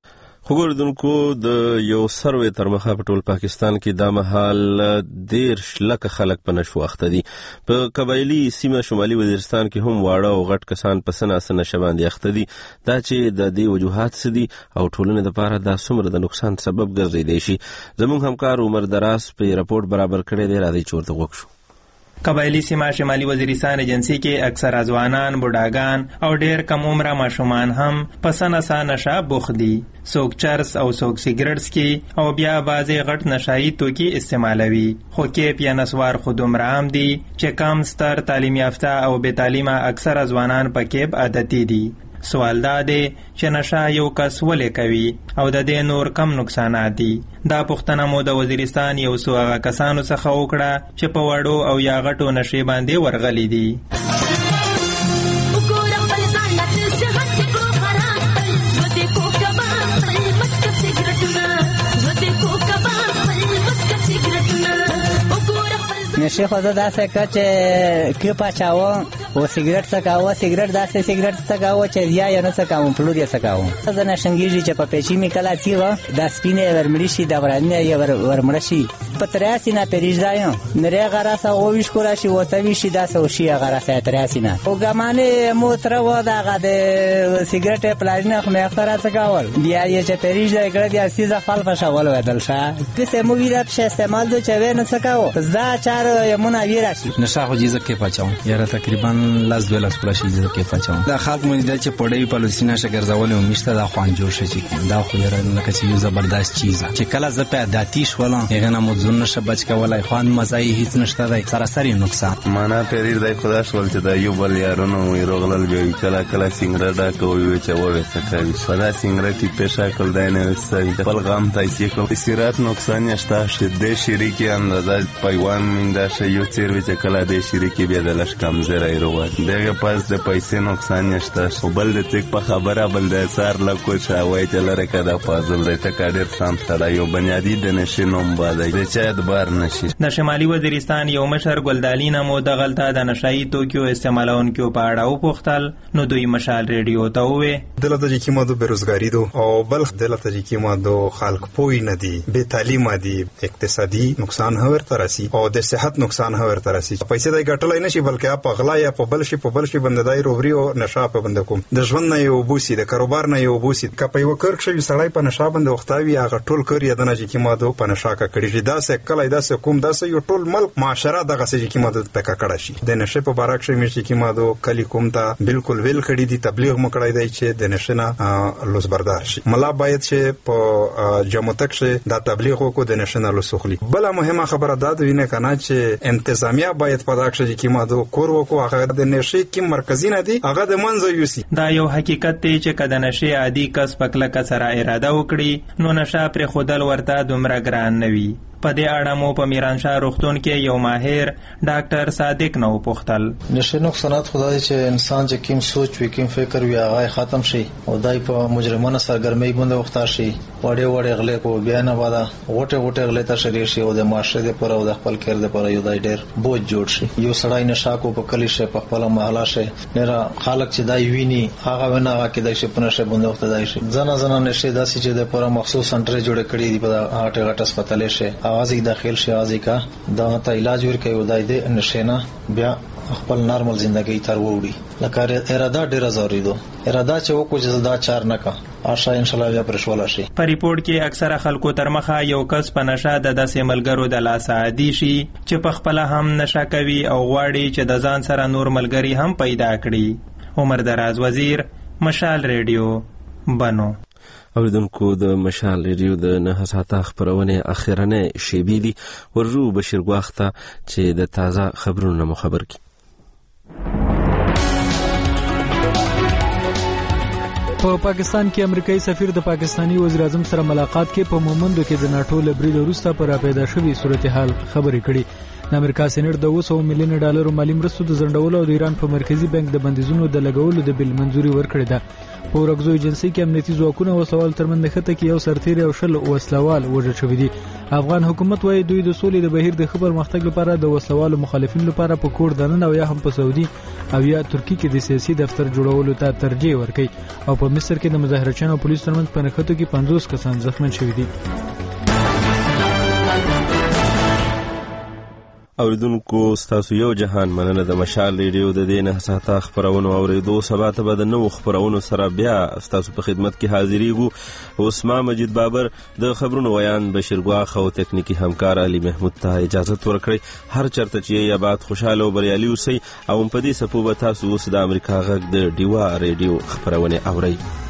خبردونکو د یو سروې تر مخه په ټول پاکستان کې د مهال 10 لک خلک په نشو اخته دي. په قبایلی سیمه شمالي وزیرستان کې هم واړه او غټ کسان په سناسنه شباندې اخته دي. دا چې د دې وجوهات سدي او ټولنې لپاره د څومره د نقصان سبب ګرځیدي شي. زموږ همکار عمر دراس په راپورټ برابر کړی دی. راځي چورته وښو. قبایلی سیمه شمالي وزیرستان ایجنسی کې اکثر ځوانان، بوډاګان او ډېر کم عمره ماشومان هم په سنسا نشه بوخت دي. څوک چرس او څوک سیګریټ څکي او بیا بعضې غټ نشایي توکي استعمالوي. خو کیپ یا نسوار خو دومره عام دي چې کم ستر تعلیم یافته او بې تعلیمه اکثر ځوانان په کیپ عادتي دي. سوال دا دی چې نشه یو کس ولې کوي او د دې نور کم نقصانات دي. دا پوښتنه مو د وزیرستان یو څو هغه کسانو څخه وکړه چې په وړو او یا غټو نشې باندې ورغلي دي. نشه خو داسې که چې کې پاچاوه او سیګریټ څکاوه، سیګریټ داسې سیګریټ څکاوه چې یا نه څکاوم، پلور یې څکاوم. زه نشنګېږي چې په پیچې مې کله څیغه دا سپینې ورمړي شي، دا ورانې یې ورمړه شي. په 83 نه پېرېږدا یم نرې غراسه 28 کولا شي 28 شي داسې وشي غراسه 83 نه. او ګمانې مو تر و دغه د سیګریټ پلازینه خو مې اختراع څکاول. بیا یې چې پېرېږدا کړه بیا سیزه خپل فشول ودل شه کسه مو ویدا په استعمال دو چې نه څکاو. زدا چار یمونه ویراشي نشه خو جیزه کې پچاو یاره تقریبا لاس 2 لاس کولا شي جیزه کې پچاو. دا خاص مونږ د چې پړې په لوسینه شګر زول او مشته دا خوان جوړ شي. دا خو یاره لکه چې یو زبردست چیز چې کله ز په عادتي شولم هغه نه مو ځون نشه بچ کولای خوان مزای هیڅ نشته دی سراسری نقصان. معنا پریر دی خدا شول چې دا یو بل یارونو وی روغلل به کله کله سنگرډا کوي چې وې څکوي. صدا سنگرټي پېښه کول دی نه وسوي خپل غام تایسي کوي. سیرات نقصان نشته چې د شریکي اندازه پیوان منده شي یو چیرې چې کله د شریکي بیا د لش کم زره ایرو دغه پاس د پیسې نقصان نشته. او بل د تک په خبره بل د سار لکو شاوي چې لره کده فاضل دی ته کډیر سم تړا یو بنیادی د نشینوم باندې د چا د بار نشي. د شمالي وزیرستان یو مشر ګلدالینه مو د غلطه د نشایي توکیو استعمالونکو په اړه وپوښتل. نو دوی مشال ریډیو ته وې دلته چې کیمه د بیروزګاری دو او بل دلته چې کیمه دو خلق پوی نه دي، بے تعلیم دي، اقتصادي نقصان هور ترسي او د صحت نقصان هور ترسي. پیسې دای ګټلای نشي بلکې په غلا یا په بل شي بنددای روبري او نشه په بند کوم. د ژوند نه یو بوسي د کاروبار نه یو بوسي کپه یو کار شي سړی په نشه بند وختاوي هغه ټول کار یادنه چې کیمه دو په نشه کا کړی دا څه کله دا څه کوم دا څه یو ټول ملک معاشره دغه څه چې کیمه دو پکا کړه شي. د نشه په بارک شي مې کیمه دو کلی کوم ته بالکل ویل کړی دي تبلیغ مکړای دی چې د نشه نه لوس بردار شي. ملا باید چې په جمعتک شي دا تبلیغ وکړو د نشه نه لوسخلی. بل مهمه خبره ده وینه کنه چې انتظامیه باید په دغه شي کیمه دو کور وکړو هغه د نشه کې مرکزی نه دی هغه د منځ یوسي. دا یو حقیقت دی چې کله نشه عادي کس پکله کسره اراده وکړي نو نشه پر خودل ورته دومره ګران نوي. په دې اړه مو په میرانشاه روغتون کې یو ماهر ډاکټر صادق نو پوښتل. نشه نقصانات خدای چې انسان چې کوم سوچ وي کوم فکر وي هغه ختم شي او دای په مجرمانه سرګرمۍ باندې وخته شي وړې غلې کو بیا نه واده غټه غلې ته شریک شي او د معاشره لپاره او د خپل کېر لپاره یو دای ډېر بوج جوړ شي. یو سړی نشه کو په کلی شه په خپل محله شه نه خلک چې دای ویني هغه ونه هغه کې د شي په نشه باندې وخته دای شي. ځنه نشه داسې چې د لپاره مخصوص سنټر جوړ کړی دی په هغه هسپتال شه اوازي داخل شي اوازي کا دا ته علاج ورکوي ودای دې نشینه بیا خپل نارمل ژوندۍ تر وړي. لکه اراده ډیره ضروري ده. اراده چې وکړو چې دا چار نه کا آشا ان شاء الله بیا پرشول شي. په ریپورت کې اکثره خلکو تر مخه یو کس په نشه د داسې ملګرو د لاس عادي شي چې په خپل هم نشه کوي او غواړي چې د ځان سره نور ملګری هم پیدا کړي. عمر دراز وزیر، مشال ریډیو، بنو. اوریدونکو د مشال ریډیو د 9 ساعته خبرونه اخیرنه شیبې دي ورجو بشیر غواخته چې د تازه خبرونو مخبر کی. په پاکستان کې امریکایي سفیر د پاکستانی وزیر اعظم سره ملاقات کې په مومندو کې د ناټو لبرید وروسته پر پیدا شوې صورتحال خبرې کړې. د امریکا سېنات د 200 میلیون ډالرو مالی مرستو د ځنډولو او د ایران په مرکزی بانک د بندیزونو د لګولو د بل منځوري ورکړې ده. په ورغزو ایجنسی کې امنیتي ځواکونه وسوال ترمنځ نښته کې یو سرتیر او شل وسلوال وژل شوي دي. افغان حکومت وايي دوی د سولې د بهیر د خبر مختګ لپاره د وسلوالو مخالفین لپاره په کور دننه او یا هم په سعودي او یا ترکی کې د سیاسي دفتر جوړولو ته ترجیح ورکوي او په مصر کې د مظاهرچیانو او پولیسو ترمنځ په نښتو کې 50 کسان زخمي شوي دي. اوریدونکو ستاسو یو جهان مننه د مشال ریډیو د دې نه ساته خبرونو اوریدو سبا ته به د نوو خبرونو سره بیا ستاسو په خدمت کې حاضرېږو. عثمان مجید بابر د خبرونو ویان بشیر ګواخ او تکنیکی همکار علي محمود ته اجازه ورکړئ. هر چرته چې یا بعد خوشاله او بریالي اوسئ او په دې سپو به تاسو اوس د امریکا غږ د ډیوا ریډیو خبرونه اورئ.